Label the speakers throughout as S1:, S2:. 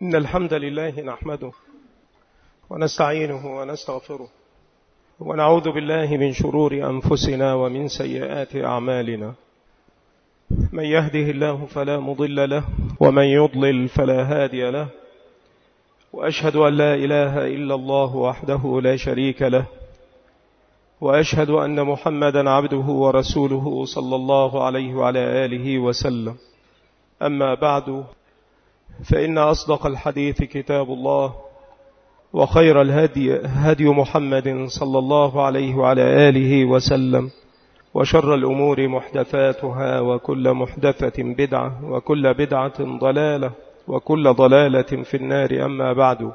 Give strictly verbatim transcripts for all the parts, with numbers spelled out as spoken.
S1: إن الحمد لله نحمده ونستعينه ونستغفره ونعوذ بالله من شرور أنفسنا ومن سيئات أعمالنا. من يهده الله فلا مضل له ومن يضلل فلا هادي له، وأشهد أن لا إله إلا الله وحده لا شريك له، وأشهد أن محمدا عبده ورسوله صلى الله عليه وعلى آله وسلم. أما بعد، فإن أصدق الحديث كتاب الله، وخير الهدي هدي محمد صلى الله عليه وعلى آله وسلم، وشر الأمور محدثاتها، وكل محدثة بدعة، وكل بدعة ضلالة، وكل ضلالة في النار. أما بعد،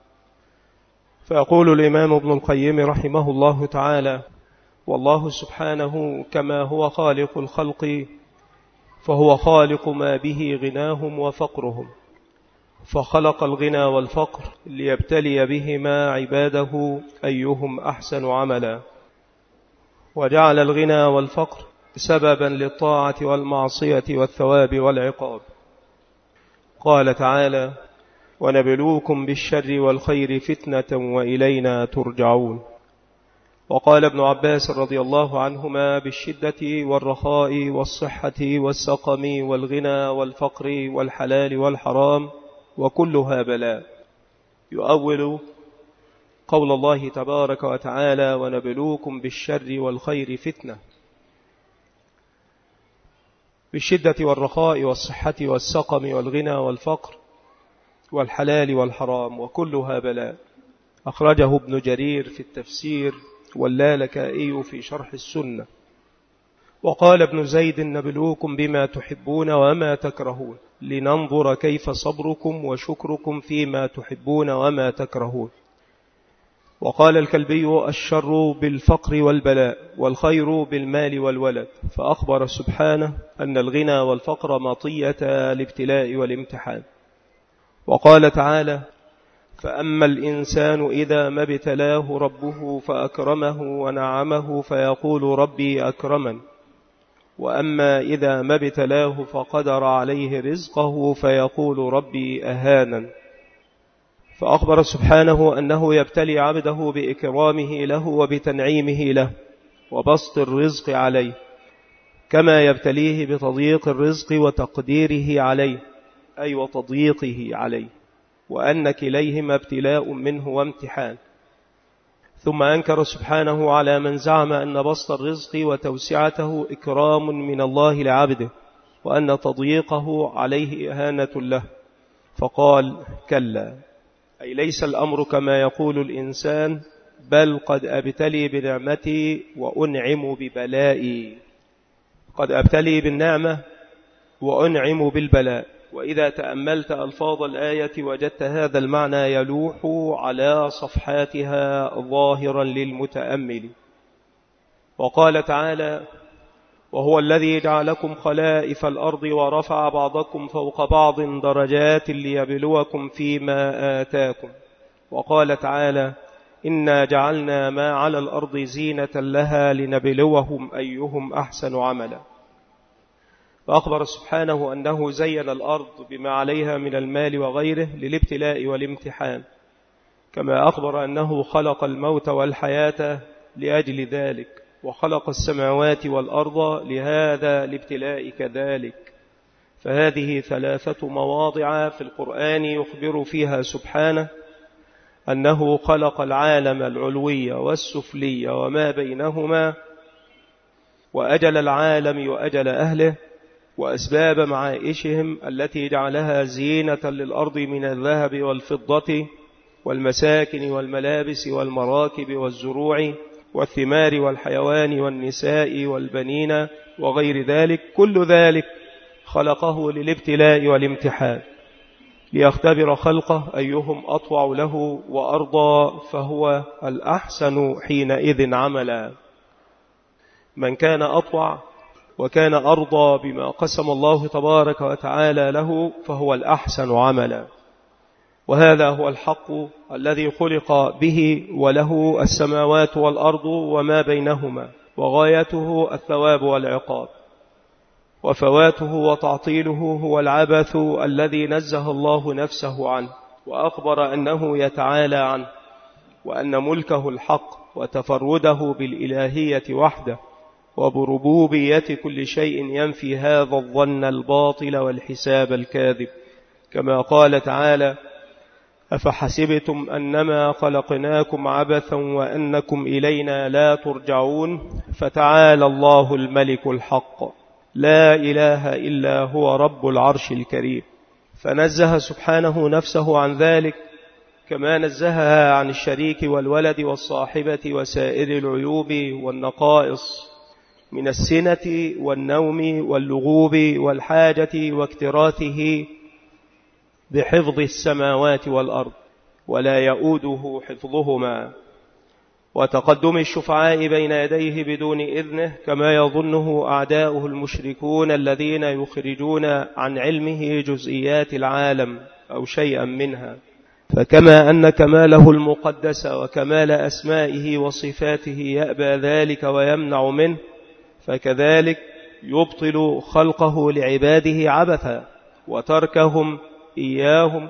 S1: فيقول الإمام ابن القيم رحمه الله تعالى: والله سبحانه كما هو خالق الخلق فهو خالق ما به غناهم وفقرهم، فخلق الغنى والفقر ليبتلي بهما عباده أيهم أحسن عملا، وجعل الغنى والفقر سببا للطاعة والمعصية والثواب والعقاب. قال تعالى: ونبلوكم بالشر والخير فتنة وإلينا ترجعون. وقال ابن عباس رضي الله عنهما: بالشدة والرخاء والصحة والسقم والغنى والفقر والحلال والحرام وكلها بلاء. يؤول قول الله تبارك وتعالى: ونبلوكم بالشر والخير فتنة. بالشدة والرخاء والصحة والسقم والغنى والفقر والحلال والحرام وكلها بلاء. أخرجه ابن جرير في التفسير واللالكائي في شرح السنة. وقال ابن زيد: نبلوكم بما تحبون وما تكرهون لننظر كيف صبركم وشكركم فيما تحبون وما تكرهون. وقال الكلبي: الشر بالفقر والبلاء، والخير بالمال والولد. فأخبر سبحانه أن الغنى والفقر مطية الابتلاء والامتحان. وقال تعالى: فأما الإنسان إذا ما ابتلاه ربه فأكرمه ونعمه فيقول ربي أكرمن، وأما إذا ما ابتلاه فقدر عليه رزقه فيقول ربي أهانن. فأخبر سبحانه أنه يبتلي عبده بإكرامه له وبتنعيمه له وبسط الرزق عليه، كما يبتليه بتضييق الرزق وتقديره عليه، أي وتضييقه عليه، وأن كليهما ابتلاء منه وامتحان. ثم أنكر سبحانه على من زعم أن بسط الرزق وتوسعته إكرام من الله لعبده، وأن تضييقه عليه إهانة له، فقال: كلا، أي ليس الأمر كما يقول الإنسان، بل قد أبتلي بنعمتي وأنعم ببلائي. قد أبتلي بالنعمة وأنعم بالبلاء. وإذا تأملت ألفاظ الآية وجدت هذا المعنى يلوح على صفحاتها ظاهرا للمتأمل. وقال تعالى: وهو الذي جعلكم خلائف الأرض ورفع بعضكم فوق بعض درجات ليبلوكم فيما آتاكم. وقال تعالى: إنا جعلنا ما على الأرض زينة لها لنبلوهم أيهم أحسن عملا. فأخبر سبحانه أنه زين الأرض بما عليها من المال وغيره للابتلاء والامتحان، كما أخبر أنه خلق الموت والحياة لأجل ذلك، وخلق السماوات والأرض لهذا الابتلاء كذلك. فهذه ثلاثة مواضع في القرآن يخبر فيها سبحانه أنه خلق العالم العلوي والسفلي وما بينهما، وأجل العالم وأجل أهله، وأسباب معائشهم التي جعلها زينة للأرض من الذهب والفضة والمساكن والملابس والمراكب والزروع والثمار والحيوان والنساء والبنين وغير ذلك. كل ذلك خلقه للابتلاء والامتحان، ليختبر خلقه أيهم أطوع له وأرضى، فهو الأحسن حينئذ عملا. من كان أطوع وكان أرضى بما قسم الله تبارك وتعالى له فهو الأحسن عملا. وهذا هو الحق الذي خلق به وله السماوات والأرض وما بينهما، وغايته الثواب والعقاب. وفواته وتعطيله هو العبث الذي نزه الله نفسه عنه، وأخبر أنه يتعالى عنه، وأن ملكه الحق وتفرده بالإلهية وحده وبربوبية كل شيء ينفي هذا الظن الباطل والحساب الكاذب، كما قال تعالى: أفحسبتم أنما خلقناكم عبثا وأنكم إلينا لا ترجعون، فتعالى الله الملك الحق لا إله إلا هو رب العرش الكريم. فنزه سبحانه نفسه عن ذلك، كما نزهها عن الشريك والولد والصاحبة وسائر العيوب والنقائص من السنة والنوم واللغوب والحاجة واكتراثه بحفظ السماوات والأرض ولا يؤوده حفظهما، وتقدم الشفعاء بين يديه بدون إذنه، كما يظنه أعداؤه المشركون الذين يخرجون عن علمه جزئيات العالم أو شيئا منها. فكما أن كماله المقدس وكمال أسمائه وصفاته يأبى ذلك ويمنع منه، فكذلك يبطل خلقه لعباده عبثا وتركهم إياهم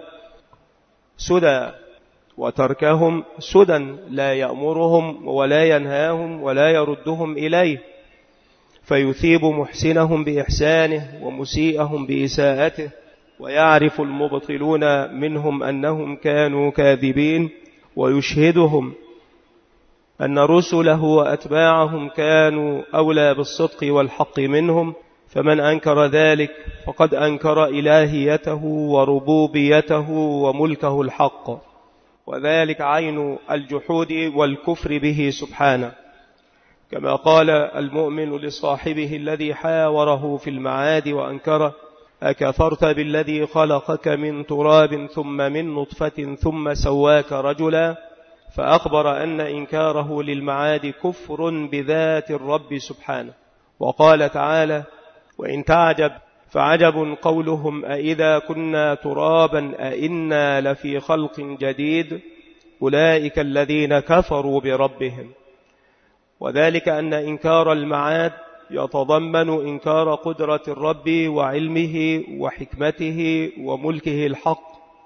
S1: سدى وتركهم سدى لا يأمرهم ولا ينهاهم ولا يردهم إليه، فيثيب محسنهم بإحسانه ومسيئهم بإساءته، ويعرف المبطلون منهم أنهم كانوا كاذبين، ويشهدهم أن رسله وأتباعهم كانوا أولى بالصدق والحق منهم. فمن أنكر ذلك فقد أنكر إلهيته وربوبيته وملكه الحق، وذلك عين الجحود والكفر به سبحانه، كما قال المؤمن لصاحبه الذي حاوره في المعاد وأنكره: أكفرت بالذي خلقك من تراب ثم من نطفة ثم سواك رجلا، فأخبر أن إنكاره للمعاد كفر بذات الرب سبحانه. وقال تعالى: وإن تعجب فعجب قولهم أئذا كنا ترابا أئنا لفي خلق جديد، أولئك الذين كفروا بربهم. وذلك أن إنكار المعاد يتضمن إنكار قدرة الرب وعلمه وحكمته وملكه الحق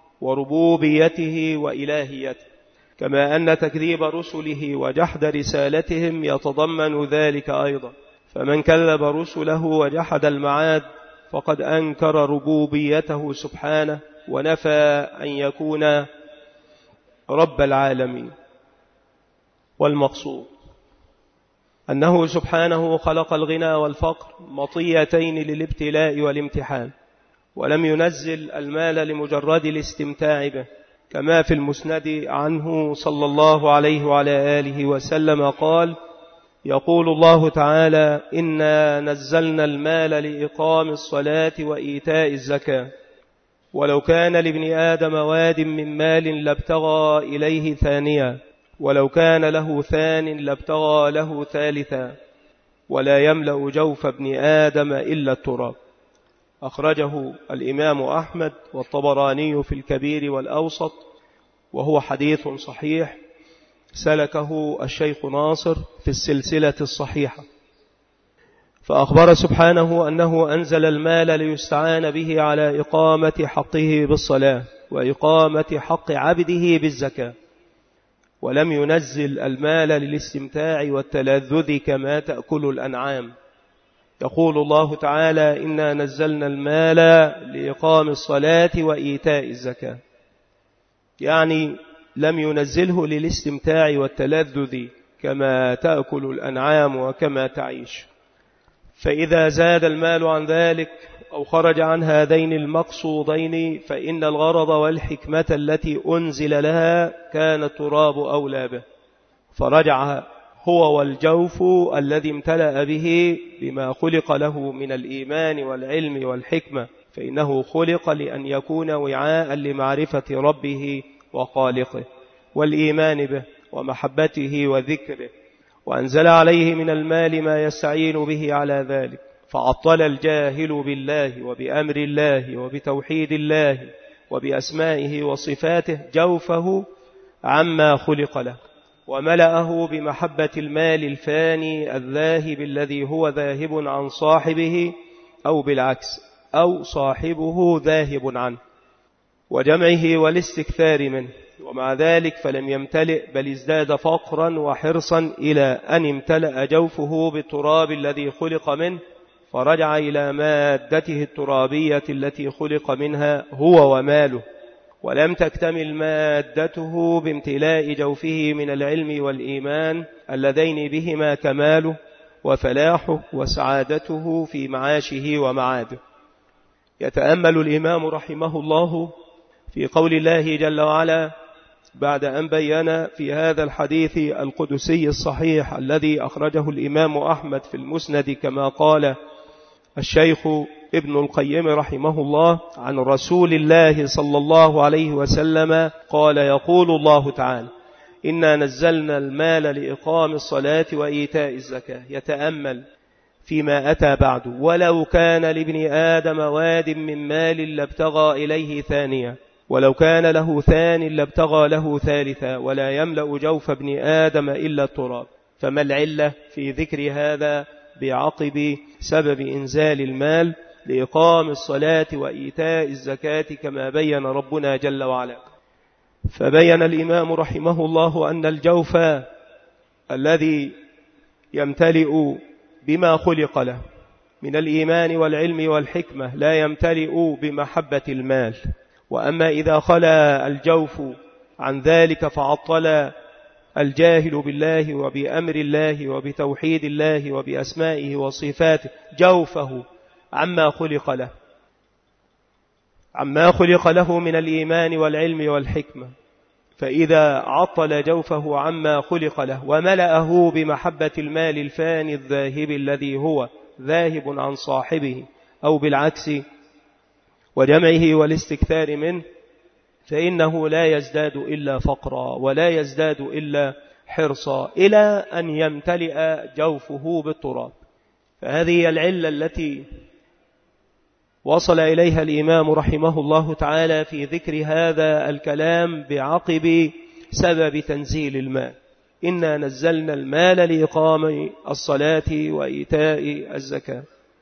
S1: وربوبيته وإلهيته، كما أن تكذيب رسله وجحد رسالتهم يتضمن ذلك أيضا. فمن كذب رسله وجحد المعاد فقد أنكر ربوبيته سبحانه ونفى أن يكون رب العالمين. والمقصود أنه سبحانه خلق الغنى والفقر مطيتين للابتلاء والامتحان، ولم ينزل المال لمجرد الاستمتاع به، كما في المسند عنه صلى الله عليه وعلى آله وسلم قال: يقول الله تعالى: إنا نزلنا المال لإقام الصلاة وإيتاء الزكاة، ولو كان لابن آدم واد من مال لابتغى إليه ثانيا، ولو كان له ثان لابتغى له ثالثا، ولا يملأ جوف ابن آدم إلا التراب. أخرجه الإمام أحمد والطبراني في الكبير والأوسط، وهو حديث صحيح سلكه الشيخ ناصر في السلسلة الصحيحة. فأخبر سبحانه أنه أنزل المال ليستعان به على إقامة حقه بالصلاة وإقامة حق عبده بالزكاة، ولم ينزل المال للاستمتاع والتلذذ كما تأكل الأنعام. يقول الله تعالى: إنا نزلنا المال لإقام الصلاة وإيتاء الزكاة، يعني لم ينزله للاستمتاع والتلذذ كما تأكل الأنعام وكما تعيش. فإذا زاد المال عن ذلك أو خرج عن هذين المقصودين فإن الغرض والحكمة التي أنزل لها كان التراب أولى به، فرجع هو والجوف الذي امتلأ به بما خلق له من الإيمان والعلم والحكمة، فإنه خلق لأن يكون وعاء لمعرفة ربه وخالقه والإيمان به ومحبته وذكره، وأنزل عليه من المال ما يستعين به على ذلك، فعطل الجاهل بالله وبأمر الله وبتوحيد الله وبأسمائه وصفاته جوفه عما خلق له، وملأه بمحبة المال الفاني الذاهب الذي هو ذاهب عن صاحبه أو بالعكس أو صاحبه ذاهب عنه، وجمعه والاستكثار منه، ومع ذلك فلم يمتلئ بل ازداد فقرا وحرصا إلى أن امتلأ جوفه بالتراب الذي خلق منه، فرجع إلى مادته الترابية التي خلق منها هو وماله، ولم تكتمل مادته بامتلاء جوفه من العلم والإيمان اللذين بهما كماله وفلاحه وسعادته في معاشه ومعاده. يتأمل الإمام رحمه الله في قول الله جل وعلا بعد أن بيّن في هذا الحديث القدسي الصحيح الذي أخرجه الإمام أحمد في المسند كما قال الشيخ ابن القيم رحمه الله عن رسول الله صلى الله عليه وسلم قال: يقول الله تعالى: إنا نزلنا المال لإقام الصلاة وإيتاء الزكاة. يتأمل فيما أتى بعد: ولو كان لابن آدم واد من مال لابتغى إليه ثانية، ولو كان له ثان لابتغى له ثالثا، ولا يملأ جوف ابن آدم إلا التراب. فما العلة في ذكر هذا بعقب سبب إنزال المال لإقام الصلاة وإيتاء الزكاة كما بين ربنا جل وعلا؟ فبين الإمام رحمه الله أن الجوف الذي يمتلئ بما خلق له من الإيمان والعلم والحكمة لا يمتلئ بمحبة المال، وأما إذا خلا الجوف عن ذلك فعطل الجاهل بالله وبأمر الله وبتوحيد الله وبأسمائه وصفاته جوفه عما خلق له عما خلق له من الإيمان والعلم والحكمة، فإذا عطل جوفه عما خلق له وملأه بمحبة المال الفاني الذاهب الذي هو ذاهب عن صاحبه أو بالعكس وجمعه والاستكثار منه، فإنه لا يزداد إلا فقرا ولا يزداد إلا حرصا إلى أن يمتلئ جوفه بالتراب. فهذه العلة التي وصل إليها الإمام رحمه الله تعالى في ذكر هذا الكلام بعقب سبب تنزيل المال: إنا نزلنا المال لإقام الصلاة وإيتاء الزكاة.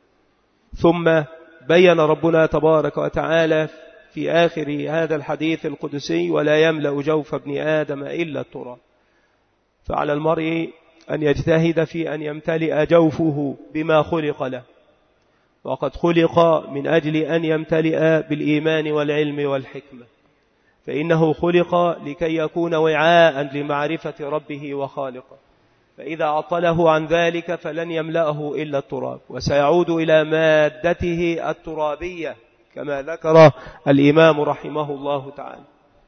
S1: ثم بين ربنا تبارك وتعالى في آخر هذا الحديث القدسي: ولا يملأ جوف ابن آدم إلا التراب. فعلى المرء أن يجتهد في أن يمتلئ جوفه بما خلق له، وقد خلق من أجل أن يمتلئ بالإيمان والعلم والحكمة، فإنه خلق لكي يكون وعاء لمعرفة ربه وخالقه، فإذا عطله عن ذلك فلن يملأه إلا التراب، وسيعود إلى مادته الترابية كما ذكر الإمام رحمه الله تعالى.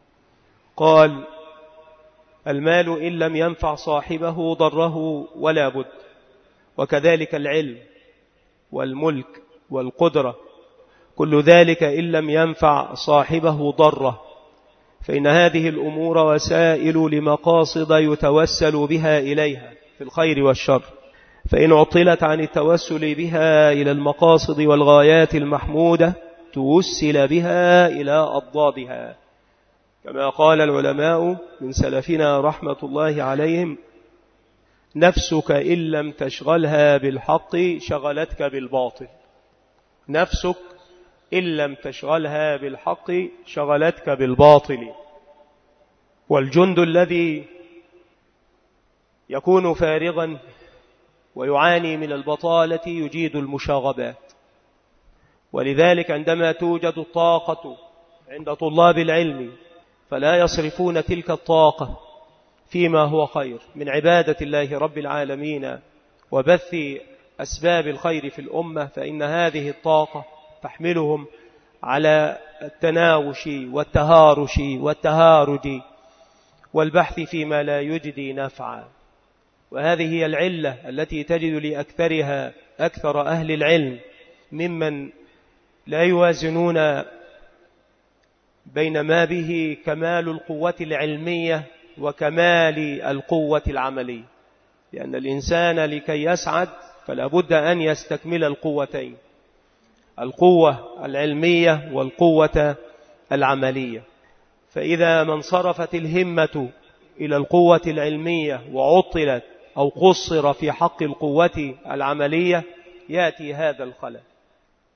S1: قال: المال إن لم ينفع صاحبه ضره ولا بد، وكذلك العلم والملك والقدرة، كل ذلك إن لم ينفع صاحبه ضره، فإن هذه الأمور وسائل لمقاصد يتوسل بها إليها في الخير والشر، فإن عطلت عن التوسل بها إلى المقاصد والغايات المحمودة توسل بها إلى أضدادها، كما قال العلماء من سلفنا رحمة الله عليهم: نفسك إن لم تشغلها بالحق شغلتك بالباطل. نفسك إن لم تشغلها بالحق شغلتك بالباطل. والجند الذي يكون فارغا ويعاني من البطالة يجيد المشاغبات، ولذلك عندما توجد الطاقة عند طلاب العلم فلا يصرفون تلك الطاقة فيما هو خير من عبادة الله رب العالمين وبث أسباب الخير في الأمة، فإن هذه الطاقة تحملهم على التناوش والتهارش والتهارج والبحث فيما لا يجدي نفعا. وهذه هي العلة التي تجد لأكثرها أكثر أهل العلم ممن لا يوازنون بين ما به كمال القوة العلمية وكمال القوة العملية، لأن الإنسان لكي يسعد فلا بد أن يستكمل القوتين: القوة العلمية والقوة العملية. فإذا من صرفت الهمة إلى القوة العلمية وعطلت أو قصر في حق القوة العملية يأتي هذا الخلل.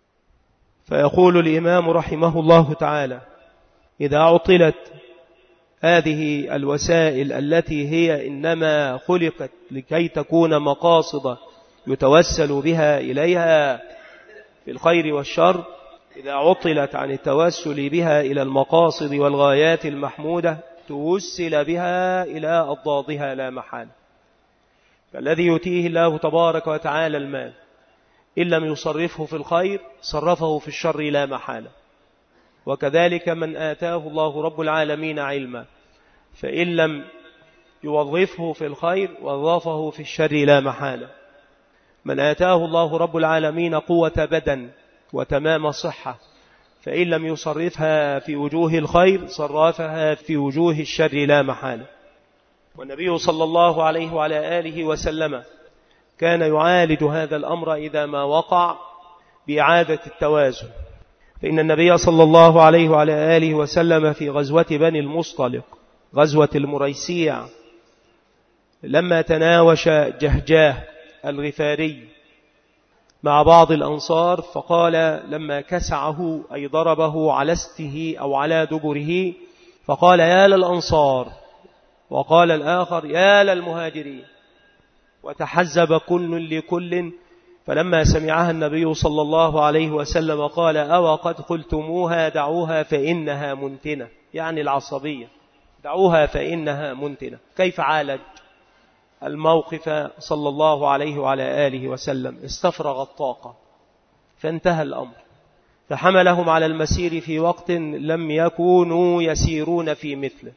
S1: فيقول الإمام رحمه الله تعالى: إذا عطلت هذه الوسائل التي هي إنما خلقت لكي تكون مقاصد يتوسل بها إليها في الخير والشر، إذا عطلت عن التوسل بها إلى المقاصد والغايات المحمودة توسل بها إلى أضدادها لا محالة. فالذي يؤتيه الله تبارك وتعالى المال إن لم يصرفه في الخير صرفه في الشر لا محالة. وكذلك من آتاه الله رب العالمين علما فإن لم يوظفه في الخير وظفه في الشر لا محالة. من آتاه الله رب العالمين قوة بدن وتمام صحة فإن لم يصرفها في وجوه الخير صرفها في وجوه الشر لا محالة. والنبي صلى الله عليه وعلى آله وسلم كان يعالج هذا الأمر إذا ما وقع بإعادة التوازن. فإن النبي صلى الله عليه وعلى آله وسلم في غزوة بني المصطلق غزوة المريسيع لما تناوش جهجاه الغفاري مع بعض الأنصار فقال لما كسعه أي ضربه على استه أو على دبره فقال: يا للأنصار، وقال الآخر: يا للمهاجرين، وتحزب كل لكل. فلما سمعها النبي صلى الله عليه وسلم قال: أو قد قلتموها دعوها فإنها منتنة، يعني العصبية، دعوها فإنها منتنة. كيف عالج الموقف صلى الله عليه وعلى آله وسلم؟ استفرغ الطاقة فانتهى الأمر، فحملهم على المسير في وقت لم يكونوا يسيرون في مثله،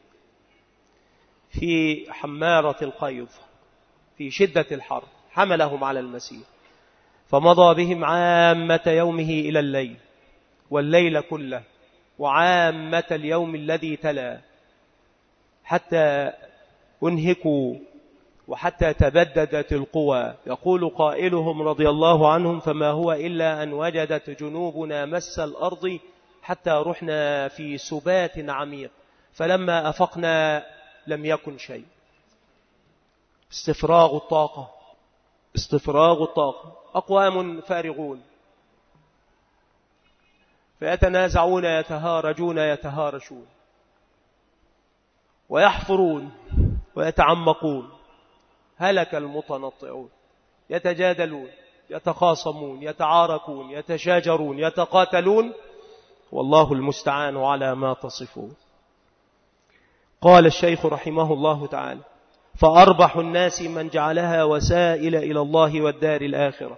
S1: في حمارة القيظ في شدة الحر، حملهم على المسير فمضى بهم عامة يومه إلى الليل والليل كله وعامة اليوم الذي تلا حتى انهكوا وحتى تبددت القوى. يقول قائلهم رضي الله عنهم: فما هو إلا أن وجدت جنوبنا مس الأرض حتى رحنا في سبات عميق فلما أفقنا لم يكن شيء. استفراغ الطاقة، استفراغ الطاقة. أقوام فارغون فيتنازعون يتهارجون يتهارشون ويحفرون ويتعمقون. هلك المتنطعون، يتجادلون يتخاصمون يتعاركون يتشاجرون يتقاتلون، والله المستعان على ما تصفون. قال الشيخ رحمه الله تعالى: فأربح الناس من جعلها وسائل إلى الله والدار الآخرة،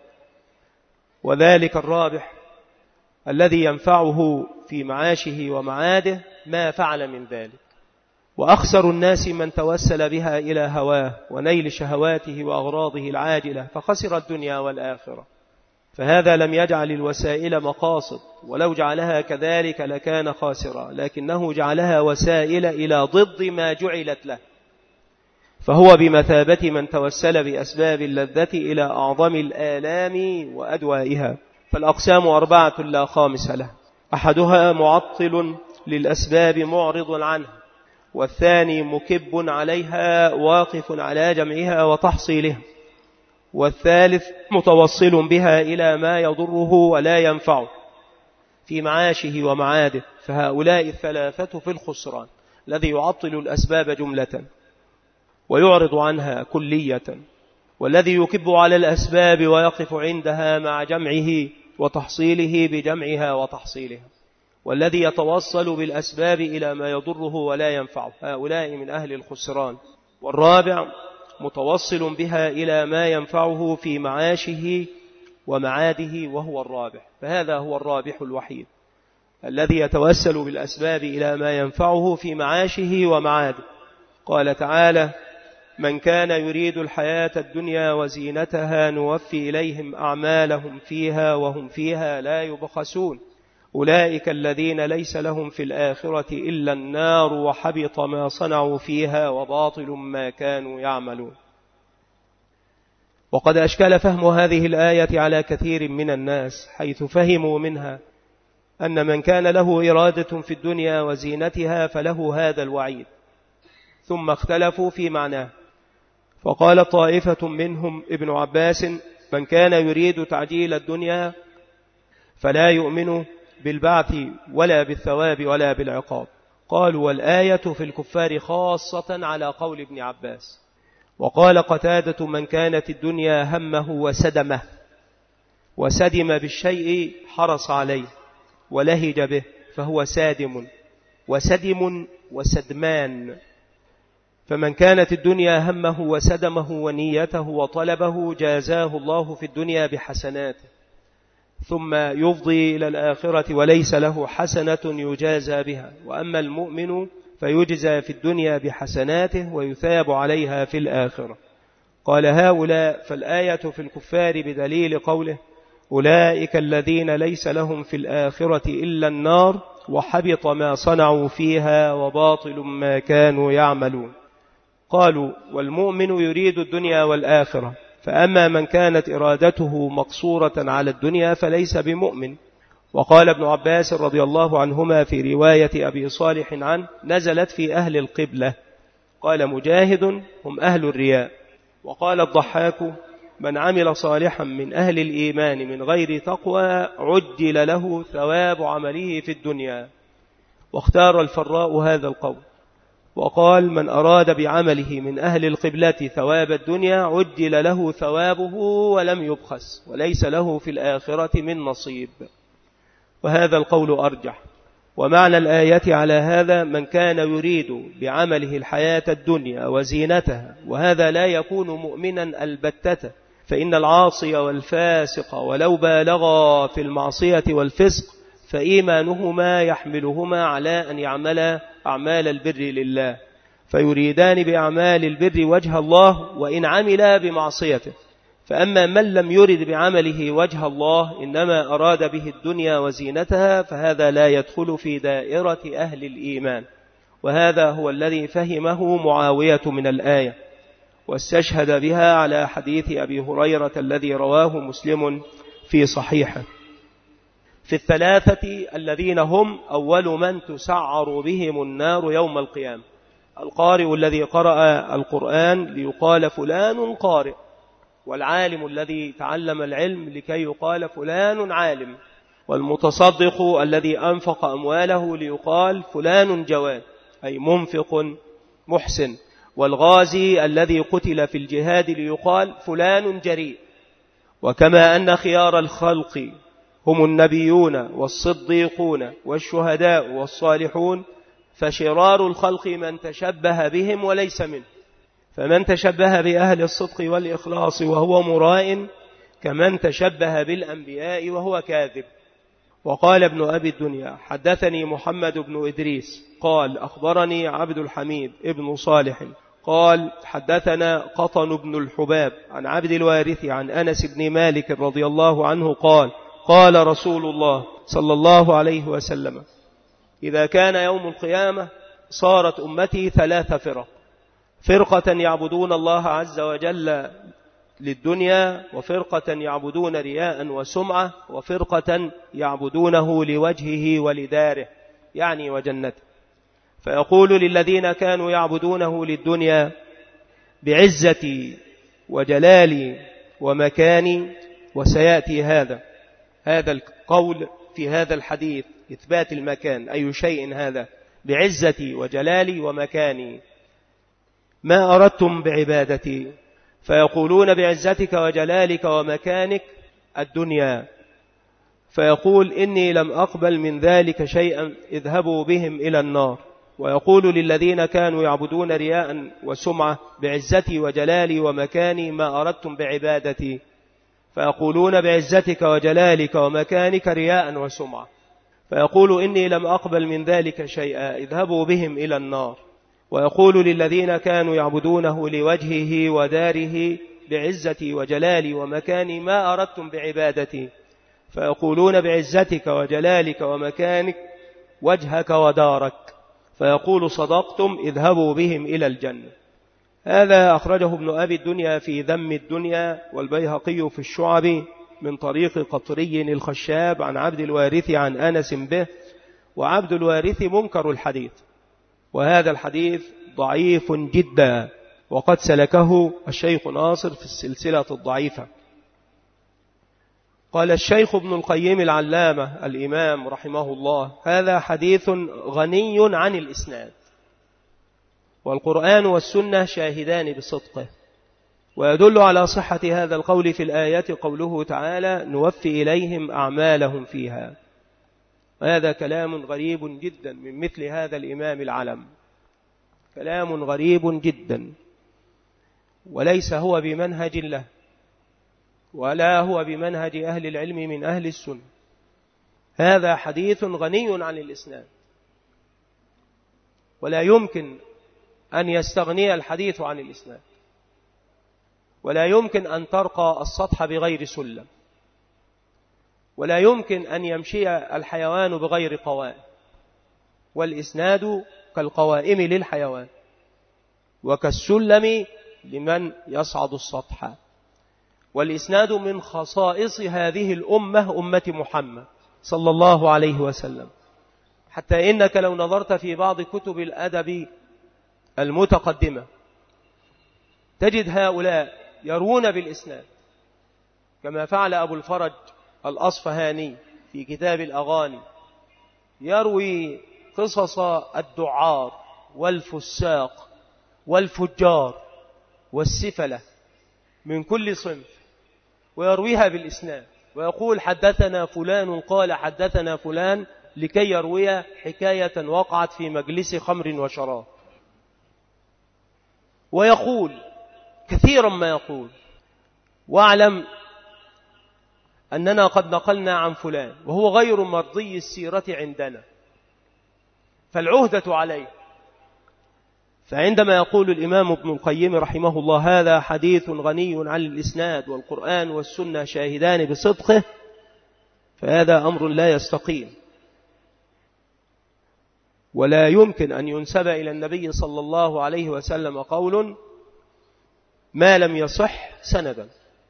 S1: وذلك الرابح الذي ينفعه في معاشه ومعاده ما فعل من ذلك. وأخسر الناس من توسل بها إلى هواه ونيل شهواته وأغراضه العاجلة فخسر الدنيا والآخرة. فهذا لم يجعل الوسائل مقاصد، ولو جعلها كذلك لكان خاسرا، لكنه جعلها وسائل إلى ضد ما جعلت له، فهو بمثابة من توسل بأسباب اللذة إلى أعظم الآلام وأدوائها. فالأقسام أربعة لا خامس له: أحدها معطل للأسباب معرض عنها، والثاني مكب عليها واقف على جمعها وتحصيلها، والثالث متوصل بها إلى ما يضره ولا ينفعه في معاشه ومعاده. فهؤلاء الثلاثة في الخسران: الذي يعطل الأسباب جملة ويعرض عنها كلية، والذي يكب على الأسباب ويقف عندها مع جمعه وتحصيله بجمعها وتحصيلها، والذي يتوصل بالأسباب إلى ما يضره ولا ينفعه. هؤلاء من أهل الخسران. والرابع متوصل بها إلى ما ينفعه في معاشه ومعاده، وهو الرابح. فهذا هو الرابح الوحيد الذي يتوسل بالأسباب إلى ما ينفعه في معاشه ومعاده. قال تعالى: من كان يريد الحياة الدنيا وزينتها نوفي إليهم أعمالهم فيها وهم فيها لا يبخسون أولئك الذين ليس لهم في الآخرة إلا النار وحبط ما صنعوا فيها وباطل ما كانوا يعملون. وقد أشكل فهم هذه الآية على كثير من الناس، حيث فهموا منها أن من كان له إرادة في الدنيا وزينتها فله هذا الوعيد، ثم اختلفوا في معناه. فقال طائفة منهم ابن عباس: من كان يريد تعجيل الدنيا فلا يؤمن بالبعث ولا بالثواب ولا بالعقاب. قالوا والآية في الكفار خاصة على قول ابن عباس. وقال قتادة من كانت الدنيا همه وسدمه، وسدم بالشيء حرص عليه ولهج به فهو سادم، وسدم وسدمان. فمن كانت الدنيا همه وسدمه ونيته وطلبه جازاه الله في الدنيا بحسناته، ثم يفضي إلى الآخرة وليس له حسنة يجازى بها. وأما المؤمن فيجزى في الدنيا بحسناته ويثاب عليها في الآخرة. قال هؤلاء فالآية في الكفار بدليل قوله أولئك الذين ليس لهم في الآخرة إلا النار وحبط ما صنعوا فيها وباطل ما كانوا يعملون. قالوا والمؤمن يريد الدنيا والآخرة، فأما من كانت إرادته مقصورة على الدنيا فليس بمؤمن. وقال ابن عباس رضي الله عنهما في رواية أبي صالح عنه نزلت في أهل القبلة. قال مجاهد هم أهل الرياء. وقال الضحاك من عمل صالحا من أهل الإيمان من غير تقوى عجل له ثواب عمله في الدنيا. واختار الفراء هذا القول وقال من أراد بعمله من أهل القبلة ثواب الدنيا عجل له ثوابه ولم يبخس وليس له في الآخرة من نصيب. وهذا القول أرجح. ومعنى الآية على هذا من كان يريد بعمله الحياة الدنيا وزينتها، وهذا لا يكون مؤمنا البتة، فإن العاصي والفاسق ولو بالغا في المعصية والفسق فإيمانهما يحملهما على أن يعملا أعمال البر لله، فيريدان بأعمال البر وجه الله وإن عملا بمعصيته. فأما من لم يرد بعمله وجه الله إنما أراد به الدنيا وزينتها فهذا لا يدخل في دائرة أهل الإيمان. وهذا هو الذي فهمه معاوية من الآية، واستشهد بها على حديث أبي هريرة الذي رواه مسلم في صحيحه في الثلاثة الذين هم أول من تسعر بهم النار يوم القيامة: القارئ الذي قرأ القرآن ليقال فلان قارئ، والعالم الذي تعلم العلم لكي يقال فلان عالم، والمتصدق الذي أنفق أمواله ليقال فلان جواد أي منفق محسن، والغازي الذي قتل في الجهاد ليقال فلان جريء. وكما أن خيار الخلق هم النبيون والصديقون والشهداء والصالحون، فشرار الخلق من تشبه بهم وليس منه. فمن تشبه بأهل الصدق والإخلاص وهو مراء كمن تشبه بالأنبياء وهو كاذب. وقال ابن أبي الدنيا حدثني محمد بن إدريس قال أخبرني عبد الحميد ابن صالح قال حدثنا قطن بن الحباب عن عبد الوارث عن أنس بن مالك رضي الله عنه قال قال رسول الله صلى الله عليه وسلم إذا كان يوم القيامة صارت أمتي ثلاث فرق: فرقة يعبدون الله عز وجل للدنيا، وفرقة يعبدون رياء وسمعة، وفرقة يعبدونه لوجهه ولداره يعني وجنته. فيقول للذين كانوا يعبدونه للدنيا بعزتي وجلالي ومكاني، وسيأتي هذا هذا القول في هذا الحديث إثبات المكان، أي شيء هذا بعزتي وجلالي ومكاني، ما أردتم بعبادتي؟ فيقولون بعزتك وجلالك ومكانك الدنيا. فيقول إني لم أقبل من ذلك شيئا اذهبوا بهم إلى النار. ويقول للذين كانوا يعبدون رياء وسمعة بعزتي وجلالي ومكاني ما أردتم بعبادتي؟ فيقولون بعزتك وجلالك ومكانك رياء وسمعة. فيقول إني لم أقبل من ذلك شيئا اذهبوا بهم إلى النار. ويقول للذين كانوا يعبدونه لوجهه وداره بعزتي وجلالي ومكاني ما أردتم بعبادتي؟ فيقولون بعزتك وجلالك ومكانك وجهك ودارك. فيقول صدقتم اذهبوا بهم إلى الجنة. هذا أخرجه ابن أبي الدنيا في ذم الدنيا، والبيهقي في الشعب من طريق قطري الخشاب عن عبد الوارث عن أنس به، وعبد الوارث منكر الحديث، وهذا الحديث ضعيف جدا، وقد سلكه الشيخ ناصر في السلسلة الضعيفة. قال الشيخ ابن القيم العلامة الإمام رحمه الله: هذا حديث غني عن الإسناد، والقرآن والسنة شاهدان بصدقه. ويدل على صحة هذا القول في الآية قوله تعالى: نوفي إليهم أعمالهم فيها. هذا كلام غريب جدا من مثل هذا الإمام العلم، كلام غريب جدا، وليس هو بمنهج له، ولا هو بمنهج أهل العلم من أهل السنة. هذا حديث غني عن الإسناد، ولا يمكن أن يستغني الحديث عن الإسناد، ولا يمكن أن ترقى السطح بغير سلم، ولا يمكن أن يمشي الحيوان بغير قوائم، والإسناد كالقوائم للحيوان وكالسلم لمن يصعد السطح. والإسناد من خصائص هذه الأمة، أمة محمد صلى الله عليه وسلم، حتى إنك لو نظرت في بعض كتب الأدب المتقدمة تجد هؤلاء يروون بالإسناد، كما فعل أبو الفرج الأصفهاني في كتاب الأغاني، يروي قصص الدعار والفساق والفجار والسفلة من كل صنف، ويرويها بالإسناد، ويقول: حدثنا فلان قال حدثنا فلان، لكي يروي حكاية وقعت في مجلس خمر وشراب. ويقول كثيرا ما يقول: واعلم أننا قد نقلنا عن فلان وهو غير مرضي السيرة عندنا، فالعهدة عليه. فعندما يقول الإمام ابن القيم رحمه الله: هذا حديث غني عن الإسناد والقرآن والسنة شاهدان بصدقه، فهذا أمر لا يستقيم، ولا يمكن أن ينسب إلى النبي صلى الله عليه وسلم قول ما لم يصح سندا،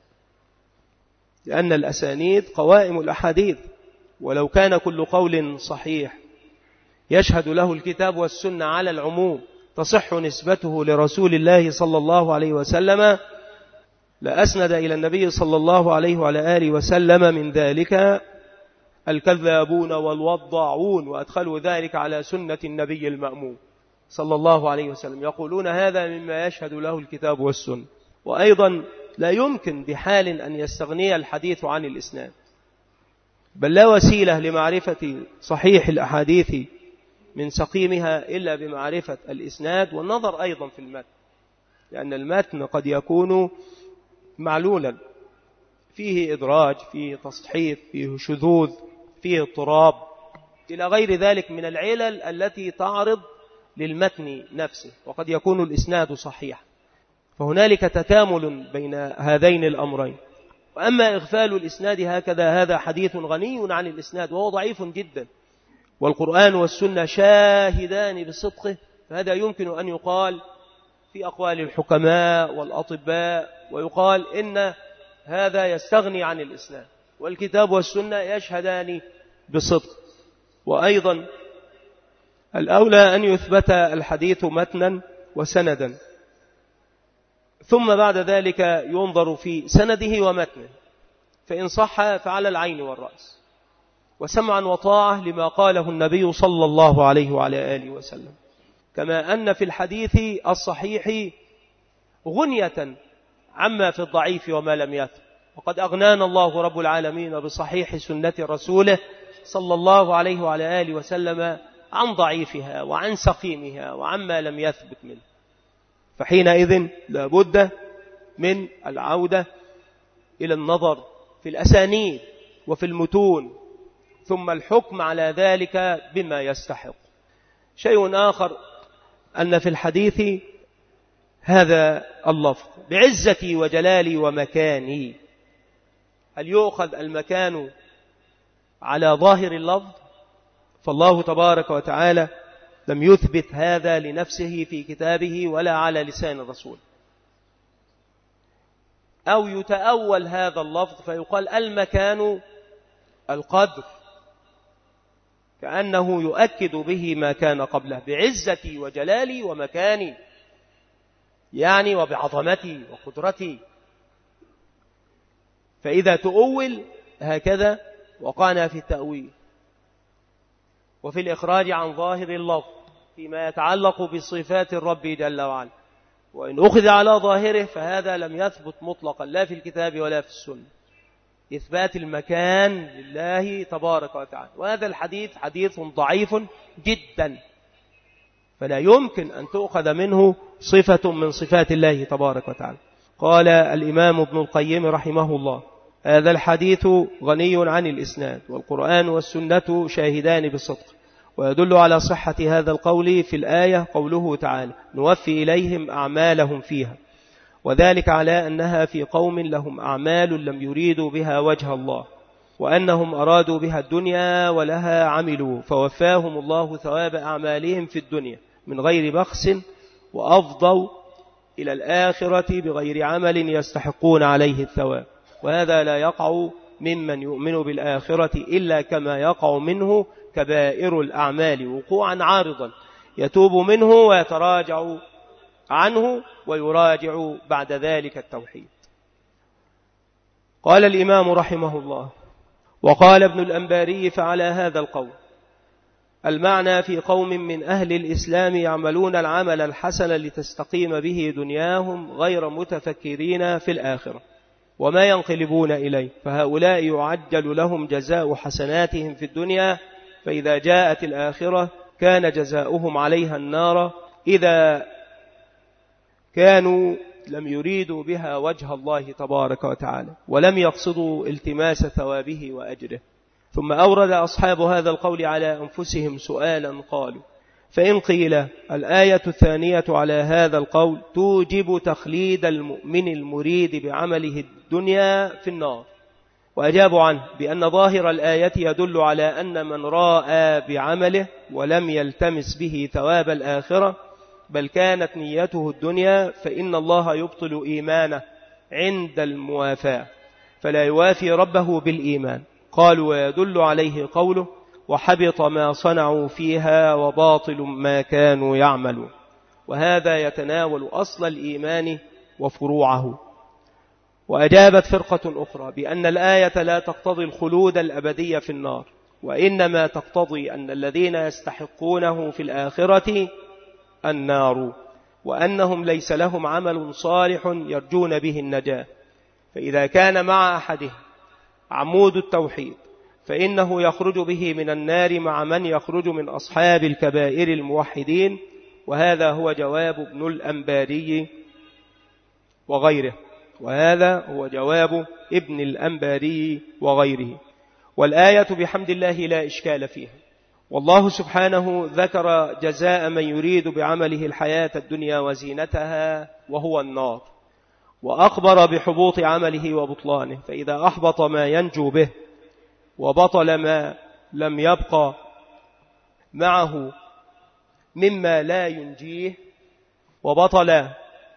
S1: لأن الأسانيد قوائم الأحاديث، ولو كان كل قول صحيح يشهد له الكتاب والسنة على العموم تصح نسبته لرسول الله صلى الله عليه وسلم، لأسند إلى النبي صلى الله عليه وعلى آله وسلم من ذلك الكذابون والوضاعون، وأدخلوا ذلك على سنة النبي المأمون صلى الله عليه وسلم، يقولون هذا مما يشهد له الكتاب والسنة. وأيضا لا يمكن بحال أن يستغني الحديث عن الإسناد، بل لا وسيلة لمعرفة صحيح الأحاديث من سقيمها إلا بمعرفة الإسناد، والنظر أيضا في المتن، لأن المتن قد يكون معلولا، فيه إدراج، فيه تصحيف، فيه شذوذ، فيه اضطراب، إلى غير ذلك من العلل التي تعرض للمتن نفسه، وقد يكون الإسناد صحيح. فهنالك تكامل بين هذين الأمرين. وأما إغفال الإسناد هكذا، هذا حديث غني عن الإسناد وهو ضعيف جدا، والقرآن والسنة شاهدان بصدقه، فهذا يمكن أن يقال في أقوال الحكماء والأطباء، ويقال إن هذا يستغني عن الإسناد، والكتاب والسنة يشهدان بصدق. وأيضا الأولى أن يثبت الحديث متنا وسندا، ثم بعد ذلك ينظر في سنده ومتنه، فإن صح فعلى العين والرأس، وسمعا وطاعة لما قاله النبي صلى الله عليه وعلى آله وسلم. كما أن في الحديث الصحيح غنية عما في الضعيف وما لم يثبت، وقد أغنانا الله رب العالمين بصحيح سنة رسوله صلى الله عليه وعلى آله وسلم عن ضعيفها وعن سقيمها وعما لم يثبت منه. فحينئذ لا بد من العودة إلى النظر في الأسانيد وفي المتون، ثم الحكم على ذلك بما يستحق. شيء آخر أن في الحديث هذا اللفظ بعزتي وجلالي ومكاني، هل يؤخذ المكان على ظاهر اللفظ؟ فالله تبارك وتعالى لم يثبت هذا لنفسه في كتابه ولا على لسان الرسول. أو يتأول هذا اللفظ فيقال المكان القدر، كأنه يؤكد به ما كان قبله، بعزتي وجلالي ومكاني، يعني وبعظمتي وقدرتي. فإذا تؤول هكذا وقعنا في التأويل وفي الإخراج عن ظاهر اللفظ فيما يتعلق بصفات الرب جل وعلا، وإن أخذ على ظاهره فهذا لم يثبت مطلقا لا في الكتاب ولا في السنة، إثبات المكان لله تبارك وتعالى، وهذا الحديث حديث ضعيف جدا، فلا يمكن أن تؤخذ منه صفة من صفات الله تبارك وتعالى. قال الإمام ابن القيم رحمه الله: هذا الحديث غني عن الإسناد، والقرآن والسنة شاهدان بالصدق، ويدل على صحة هذا القول في الآية قوله تعالى: نوفي إليهم أعمالهم فيها، وذلك على أنها في قوم لهم أعمال لم يريدوا بها وجه الله، وأنهم أرادوا بها الدنيا ولها عملوا، فوفاهم الله ثواب أعمالهم في الدنيا من غير بخس، وأفضوا إلى الآخرة بغير عمل يستحقون عليه الثواب. وهذا لا يقع ممن يؤمن بالآخرة إلا كما يقع منه كبائر الأعمال وقوعا عارضا يتوب منه ويتراجع عنه ويراجع بعد ذلك التوحيد. قال الإمام رحمه الله: وقال ابن الأنباري فعلى هذا القول المعنى في قوم من أهل الإسلام يعملون العمل الحسن لتستقيم به دنياهم غير متفكرين في الآخرة وما ينقلبون إليه، فهؤلاء يعجل لهم جزاء حسناتهم في الدنيا، فإذا جاءت الآخرة كان جزاؤهم عليها النار إذا كانوا لم يريدوا بها وجه الله تبارك وتعالى ولم يقصدوا التماس ثوابه وأجره. ثم أورد أصحاب هذا القول على أنفسهم سؤالا قالوا: فإن قيل الآية الثانية على هذا القول توجب تخليد المؤمن المريد بعمله الدنيا في النار، وأجابوا عنه بأن ظاهر الآية يدل على أن من راء بعمله ولم يلتمس به ثواب الآخرة بل كانت نيته الدنيا فإن الله يبطل إيمانه عند الموافاة فلا يوافي ربه بالإيمان. قالوا: ويدل عليه قوله: وحبط ما صنعوا فيها وباطل ما كانوا يعملون. وهذا يتناول أصل الإيمان وفروعه. وأجابت فرقة أخرى بأن الآية لا تقتضي الخلود الأبدي في النار، وإنما تقتضي أن الذين يستحقونه في الآخرة النار، وأنهم ليس لهم عمل صالح يرجون به النجاة، فإذا كان مع أحدهم عمود التوحيد فإنه يخرج به من النار مع من يخرج من أصحاب الكبائر الموحدين. وهذا هو جواب ابن الأنباري وغيره وهذا هو جواب ابن الأنباري وغيره. والآية بحمد الله لا إشكال فيها، والله سبحانه ذكر جزاء من يريد بعمله الحياة الدنيا وزينتها وهو النار، وأخبر بحبوط عمله وبطلانه، فإذا أحبط ما ينجو به وبطل ما لم يبقى معه مما لا ينجيه، وبطل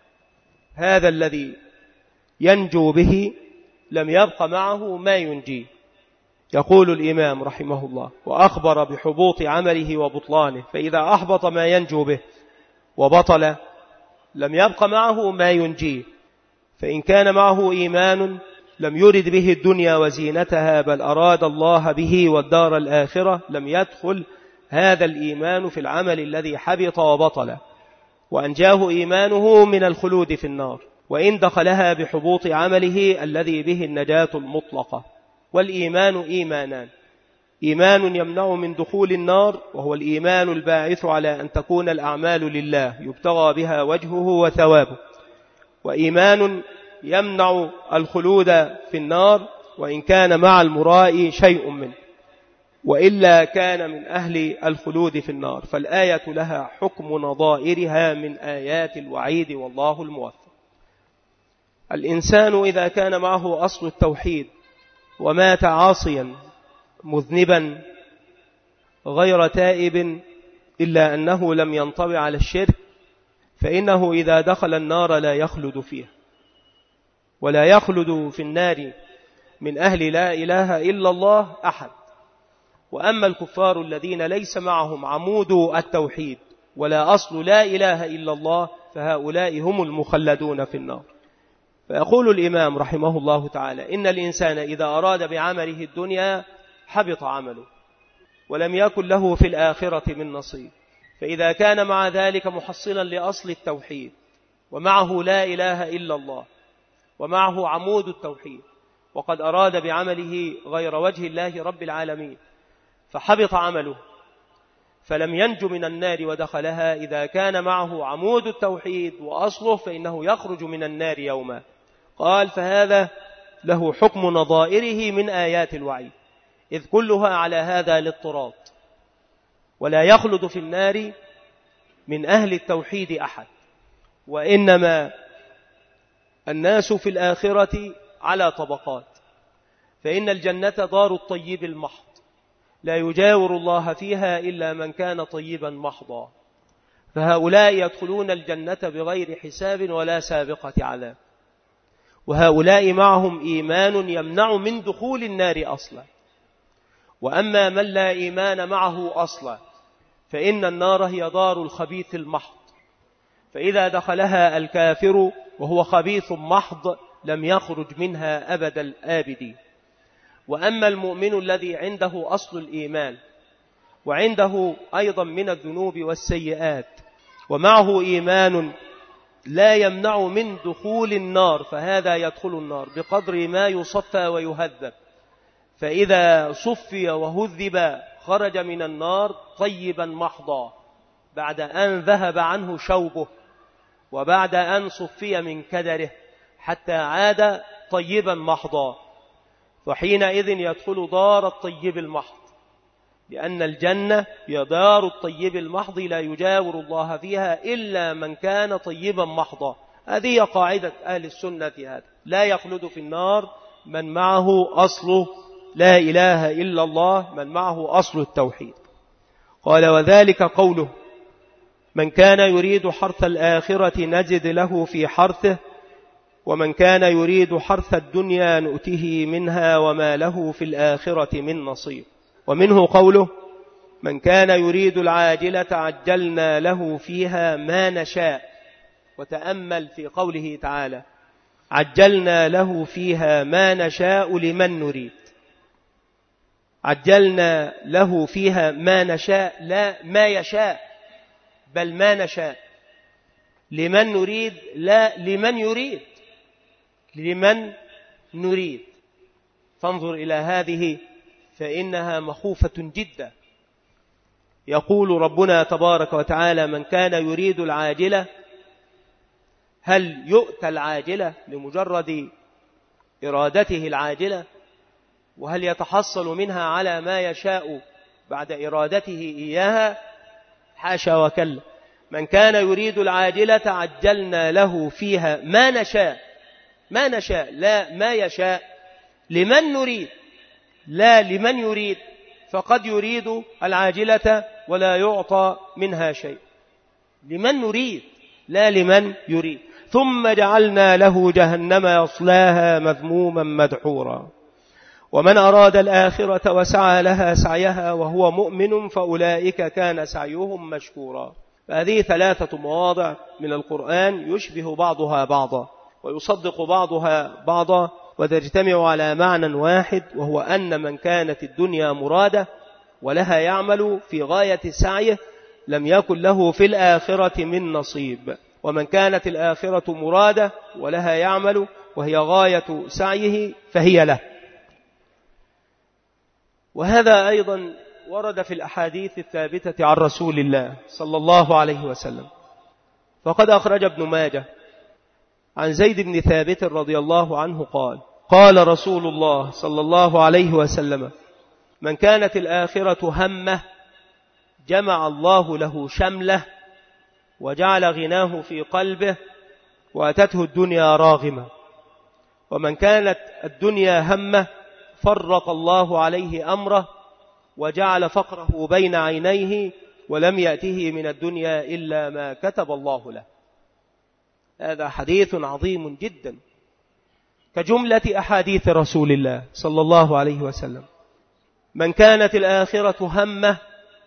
S1: هذا الذي ينجو به لم يبقى معه ما ينجيه. يقول الإمام رحمه الله: وأخبر بحبوط عمله وبطلانه، فإذا أحبط ما ينجو به وبطل لم يبقى معه ما ينجيه، فإن كان معه إيمان لم يرد به الدنيا وزينتها بل أراد الله به والدار الآخرة لم يدخل هذا الإيمان في العمل الذي حبط وبطل، وأنجاه إيمانه من الخلود في النار، وإن دخلها بحبوط عمله الذي به النجاة المطلقة. والإيمان إيمانان: إيمان يمنع من دخول النار وهو الإيمان الباعث على أن تكون الأعمال لله يبتغى بها وجهه وثوابه، وإيمان يمنع الخلود في النار وإن كان مع المراء شيء منه، وإلا كان من أهل الخلود في النار. فالآية لها حكم نظائرها من آيات الوعيد، والله الموفق. الإنسان إذا كان معه أصل التوحيد ومات عاصيا مذنبا غير تائب إلا أنه لم ينطبع على الشرك، فإنه إذا دخل النار لا يخلد فيها، ولا يخلد في النار من أهل لا إله إلا الله أحد. وأما الكفار الذين ليس معهم عمود التوحيد ولا أصل لا إله إلا الله فهؤلاء هم المخلدون في النار. فيقول الإمام رحمه الله تعالى: إن الإنسان إذا أراد بعمله الدنيا حبط عمله ولم يكن له في الآخرة من نصيب. فإذا كان مع ذلك محصلا لأصل التوحيد ومعه لا إله إلا الله ومعه عمود التوحيد، وقد أراد بعمله غير وجه الله رب العالمين فحبط عمله فلم ينج من النار ودخلها، إذا كان معه عمود التوحيد وأصله فإنه يخرج من النار يوما. قال: فهذا له حكم نظائره من آيات الوعيد، إذ كلها على هذا الاضطراد، ولا يخلد في النار من أهل التوحيد أحد، وإنما الناس في الآخرة على طبقات. فإن الجنة دار الطيب المحض لا يجاور الله فيها إلا من كان طيبا محضا، فهؤلاء يدخلون الجنة بغير حساب ولا سابقة عذاب، وهؤلاء معهم إيمان يمنع من دخول النار أصلا. وأما من لا إيمان معه أصلا فإن النار هي دار الخبيث المحض، فإذا دخلها الكافر وهو خبيث محض لم يخرج منها أبد الآبدين. وأما المؤمن الذي عنده أصل الإيمان وعنده أيضا من الذنوب والسيئات ومعه إيمان لا يمنع من دخول النار، فهذا يدخل النار بقدر ما يصفى ويهذب، فإذا صفي وهذب خرج من النار طيبا محضا بعد أن ذهب عنه شوبه وبعد أن صفي من كدره حتى عاد طيبا محضا، وحينئذ يدخل دار الطيب المحض، لأن الجنة هي دار الطيب المحض لا يجاور الله فيها إلا من كان طيبا محضا. هذه قاعدة أهل السنة، هذا لا يخلد في النار من معه أصل لا إله إلا الله، من معه أصل التوحيد. قال: وذلك قوله: من كان يريد حرث الآخرة نجد له في حرثه، ومن كان يريد حرث الدنيا نؤته منها وما له في الآخرة من نصيب. ومنه قوله: من كان يريد العاجلة عجلنا له فيها ما نشاء. وتأمل في قوله تعالى: عجلنا له فيها ما نشاء لمن نريد. عجلنا له فيها ما نشاء، لا ما يشاء، بل ما نشاء. لمن نريد، لا لمن يريد، لمن نريد. فانظر إلى هذه فإنها مخوفة جدا. يقول ربنا تبارك وتعالى: من كان يريد العاجلة. هل يؤتى العاجلة لمجرد إرادته العاجلة؟ وهل يتحصل منها على ما يشاء بعد إرادته إياها؟ حاشا وكلا. من كان يريد العاجلة عجلنا له فيها ما نشاء، ما نشاء لا ما يشاء، لمن نريد لا لمن يريد، فقد يريد العاجلة ولا يعطى منها شيء. لمن نريد لا لمن يريد. ثم جعلنا له جهنم يصلاها مذموما مدحورا. ومن أراد الآخرة وسعى لها سعيها وهو مؤمن فأولئك كان سعيهم مشكورا. فهذه ثلاثة مواضع من القرآن يشبه بعضها بعضا ويصدق بعضها بعضا وتجتمع على معنى واحد، وهو أن من كانت الدنيا مرادة ولها يعمل في غاية سعيه لم يكن له في الآخرة من نصيب، ومن كانت الآخرة مرادة ولها يعمل وهي غاية سعيه فهي له. وهذا أيضا ورد في الأحاديث الثابتة عن رسول الله صلى الله عليه وسلم. فقد أخرج ابن ماجه عن زيد بن ثابت رضي الله عنه قال: قال رسول الله صلى الله عليه وسلم: من كانت الآخرة همه جمع الله له شمله وجعل غناه في قلبه وأتته الدنيا راغمة. ومن كانت الدنيا همه فرق الله عليه أمره وجعل فقره بين عينيه ولم يأته من الدنيا إلا ما كتب الله له. هذا حديث عظيم جدا كجملة أحاديث رسول الله صلى الله عليه وسلم. من كانت الآخرة همه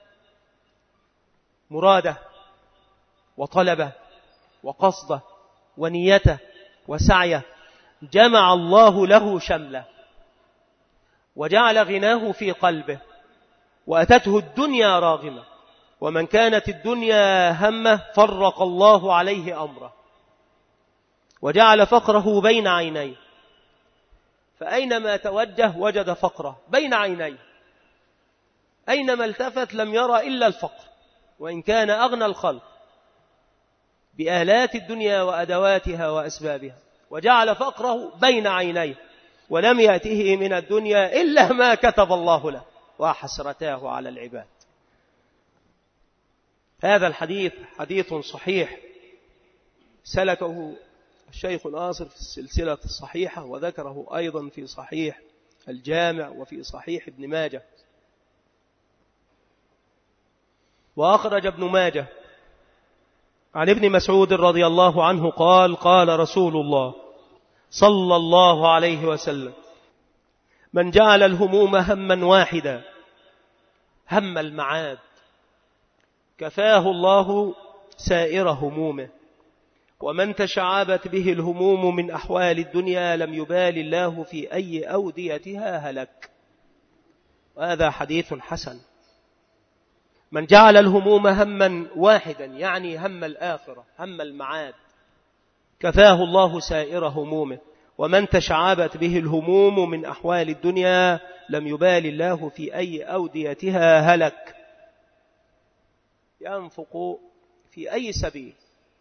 S1: مراده وطلبه وقصده ونيته وسعيه
S2: جمع الله له شمله وجعل غناه في قلبه وأتته الدنيا راغمة. ومن كانت الدنيا همه فرق الله عليه أمره وجعل فقره بين عينيه، فأينما توجه وجد فقره بين عينيه، أينما التفت لم يرى إلا الفقر، وإن كان أغنى الخلق بآلات الدنيا وأدواتها وأسبابها، وجعل فقره بين عينيه ولم يأته من الدنيا إلا ما كتب الله له وحسرتاه على العباد. هذا الحديث حديث صحيح سلكه الشيخ ناصر في السلسلة الصحيحة، وذكره أيضا في صحيح الجامع وفي صحيح ابن ماجه. وأخرج ابن ماجه عن ابن مسعود رضي الله عنه قال: قال رسول الله صلى الله عليه وسلم: من جعل الهموم هما واحدا، هم المعاد، كفاه الله سائر همومه، ومن تشعبت به الهموم من أحوال الدنيا لم يبال الله في أي أوديتها هلك. وهذا حديث حسن. من جعل الهموم هما واحدا يعني هم الآخرة، هم المعاد، كفاه الله سائر همومه، ومن تشعبت به الهموم من أحوال الدنيا لم يبال الله في أي أوديتها هلك. ينفق في أي سبيل.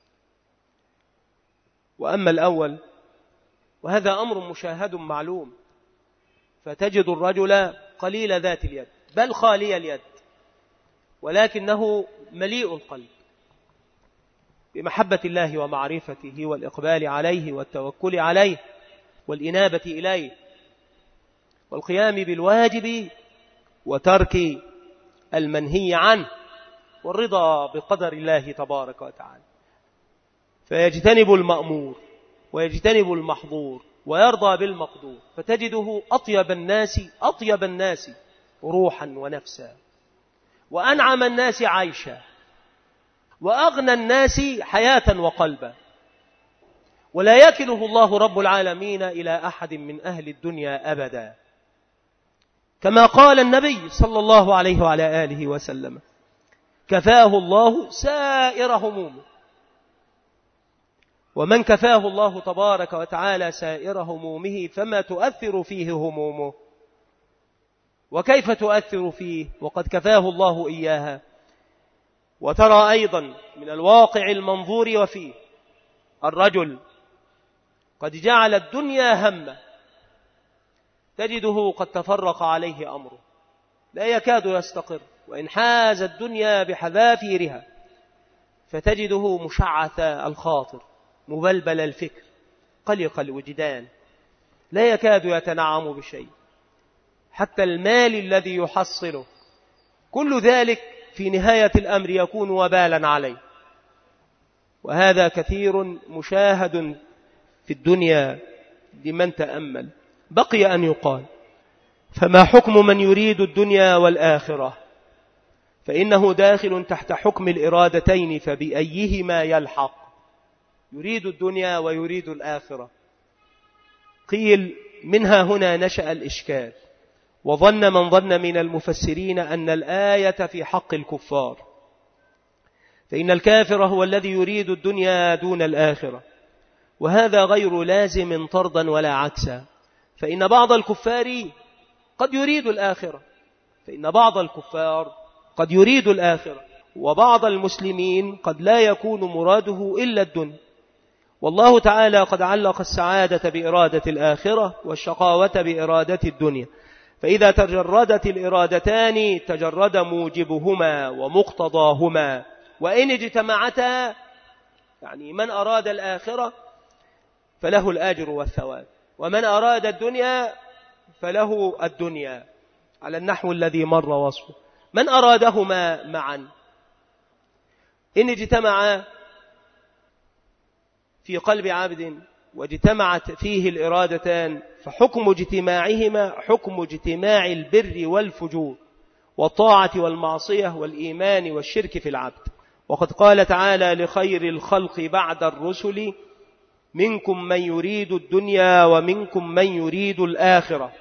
S2: وأما الأول وهذا أمر مشاهد معلوم، فتجد الرجل قليل ذات اليد بل خالي اليد، ولكنه مليء القلب بمحبة الله ومعرفته والإقبال عليه والتوكل عليه والإنابة إليه والقيام بالواجب وترك المنهي عنه والرضا بقدر الله تبارك وتعالى، فيجتنب المأمور ويجتنب المحظور ويرضى بالمقدور، فتجده أطيب الناس أطيب الناس روحا ونفسا، وأنعم الناس عيشا، وأغنى الناس حياة وقلبا، ولا يكله الله رب العالمين إلى أحد من أهل الدنيا أبدا، كما قال النبي صلى الله عليه وعلى آله وسلم: كفاه الله سائر همومه. ومن كفاه الله تبارك وتعالى سائر همومه فما تؤثر فيه همومه، وكيف تؤثر فيه وقد كفاه الله إياها. وترى أيضا من الواقع المنظور وفيه الرجل قد جعل الدنيا همه، تجده قد تفرق عليه أمره، لا يكاد يستقر، وإن حاز الدنيا بحذافيرها فتجده مشعث الخاطر مبلبل الفكر قلق الوجدان، لا يكاد يتنعم بشيء، حتى المال الذي يحصله كل ذلك في نهاية الأمر يكون وبالا عليه. وهذا كثير مشاهد في الدنيا لمن تأمل. بقي أن يقال: فما حكم من يريد الدنيا والآخرة؟ فإنه داخل تحت حكم الإرادتين، فبأيهما يلحق؟ يريد الدنيا ويريد الآخرة. قيل: منها هنا نشأ الإشكال، وظن من ظن من المفسرين أن الآية في حق الكفار، فإن الكافر هو الذي يريد الدنيا دون الآخرة، وهذا غير لازم طردا ولا عكسا، فإن بعض الكفار قد يريد الآخرة، فإن بعض الكفار قد يريد الآخرة، وبعض المسلمين قد لا يكون مراده إلا الدنيا. والله تعالى قد علق السعادة بإرادة الآخرة والشقاوة بإرادة الدنيا، فإذا تجردت الإرادتان تجرد موجبهما ومقتضاهما، وإن اجتمعتا يعني من أراد الآخرة فله الأجر والثواب، ومن أراد الدنيا فله الدنيا على النحو الذي مر وصفه. من أرادهما معا إن اجتمعا في قلب عبد واجتمعت فيه الإرادتان فحكم اجتماعهما حكم اجتماع البر والفجور والطاعة والمعصية والإيمان والشرك في العبد. وقد قال تعالى لخير الخلق بعد الرسل: منكم من يريد الدنيا ومنكم من يريد الآخرة.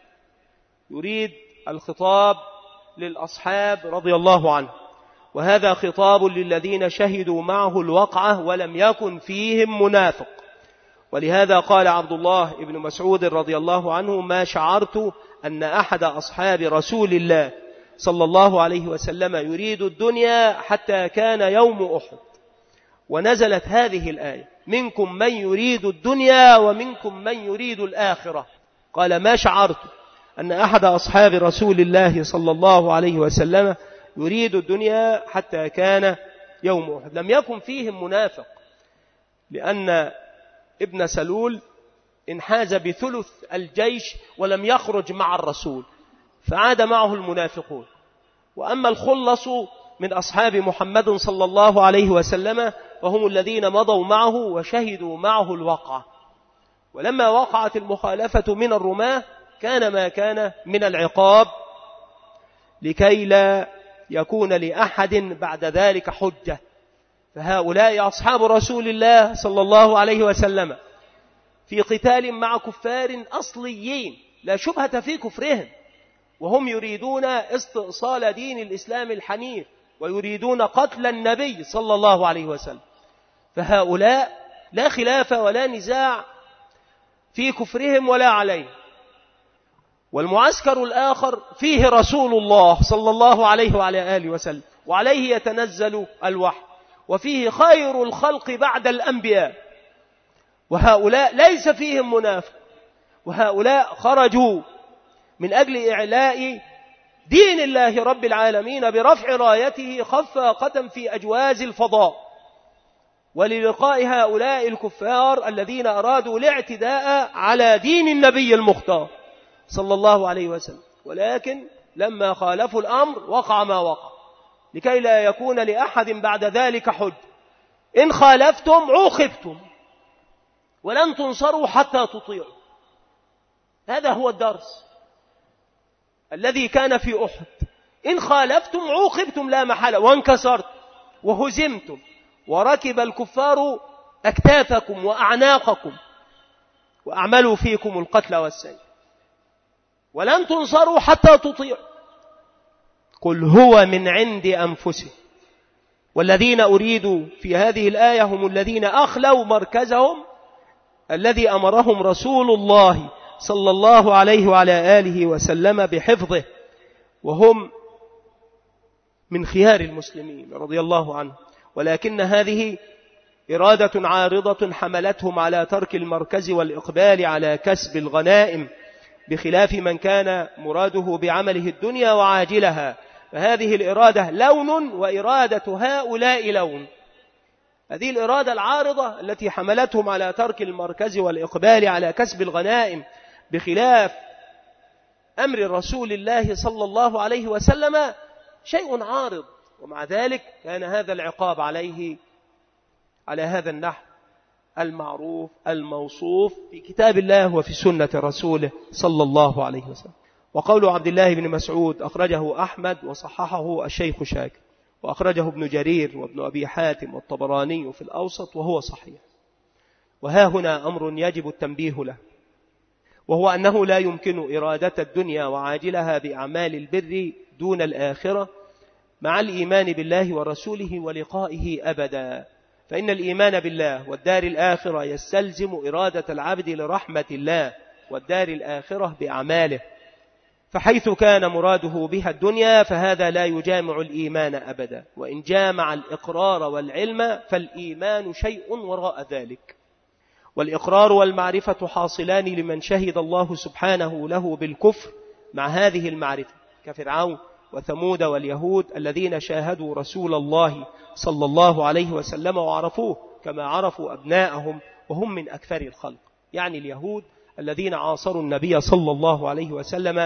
S2: يريد الخطاب للأصحاب رضي الله عنه، وهذا خطاب للذين شهدوا معه الوقعة ولم يكن فيهم منافق. ولهذا قال عبد الله بن مسعود رضي الله عنه: ما شعرت أن أحد أصحاب رسول الله صلى الله عليه وسلم يريد الدنيا حتى كان يوم أحد. ونزلت هذه الآية: منكم من يريد الدنيا ومنكم من يريد الآخرة. قال: ما شعرت أن أحد أصحاب رسول الله صلى الله عليه وسلم يريد الدنيا حتى كان يوم أحد. لم يكن فيهم منافق، لأن ابن سلول انحاز بثلث الجيش ولم يخرج مع الرسول، فعاد معه المنافقون. وأما الخلص من أصحاب محمد صلى الله عليه وسلم فهم الذين مضوا معه وشهدوا معه الوقعة. ولما وقعت المخالفة من الرماة كان ما كان من العقاب، لكي لا يكون لأحد بعد ذلك حجة. فهؤلاء أصحاب رسول الله صلى الله عليه وسلم في قتال مع كفار أصليين لا شبهة في كفرهم، وهم يريدون استئصال دين الإسلام الحنيف ويريدون قتل النبي صلى الله عليه وسلم. فهؤلاء لا خلاف ولا نزاع في كفرهم ولا عليه. والمعسكر الآخر فيه رسول الله صلى الله عليه وعلى آله وسلم، وعليه يتنزل الوحي، وفيه خير الخلق بعد الأنبياء. وهؤلاء ليس فيهم منافق، وهؤلاء خرجوا من أجل إعلاء دين الله رب العالمين برفع رايته خفاقة في أجواز الفضاء، وللقاء هؤلاء الكفار الذين أرادوا الاعتداء على دين النبي المختار صلى الله عليه وسلم. ولكن لما خالفوا الأمر وقع ما وقع، لكي لا يكون لأحد بعد ذلك حج. إن خالفتم عوقبتم ولن تنصروا حتى تطيعوا. هذا هو الدرس الذي كان في أحد. إن خالفتم عوقبتم لا محالة، وانكسرتم وهزمتم، وركب الكفار أكتافكم وأعناقكم وأعملوا فيكم القتل والسيف، ولن تنصروا حتى تطيعوا. قل هو من عند أنفسهم. والذين أريدوا في هذه الآية هم الذين أخلوا مركزهم الذي أمرهم رسول الله صلى الله عليه وعلى آله وسلم بحفظه، وهم من خيار المسلمين رضي الله عنه. ولكن هذه إرادة عارضة حملتهم على ترك المركز والإقبال على كسب الغنائم، بخلاف من كان مراده بعمله الدنيا وعاجلها. فهذه الإرادة لون، وإرادة هؤلاء لون. هذه الإرادة العارضة التي حملتهم على ترك المركز والإقبال على كسب الغنائم بخلاف أمر رسول الله صلى الله عليه وسلم شيء عارض، ومع ذلك كان هذا العقاب عليه على هذا النحو المعروف الموصوف في كتاب الله وفي سنة رسوله صلى الله عليه وسلم. وقول عبد الله بن مسعود أخرجه أحمد وصححه الشيخ شاكر، وأخرجه ابن جرير وابن أبي حاتم والطبراني في الأوسط وهو صحيح. وها هنا أمر يجب التنبيه له، وهو أنه لا يمكن إرادة الدنيا وعاجلها بأعمال البر دون الآخرة مع الإيمان بالله ورسوله ولقائه أبدا. فإن الإيمان بالله والدار الآخرة يستلزم إرادة العبد لرحمة الله والدار الآخرة بأعماله. فحيث كان مراده بها الدنيا فهذا لا يجامع الإيمان أبدا، وإن جامع الإقرار والعلم فالإيمان شيء وراء ذلك. والإقرار والمعرفة حاصلان لمن شهد الله سبحانه له بالكفر مع هذه المعرفة، كفرعون وثمود واليهود الذين شاهدوا رسول الله صلى الله عليه وسلم وعرفوه كما عرفوا أبناءهم وهم من أكثر الخلق، يعني اليهود الذين عاصروا النبي صلى الله عليه وسلم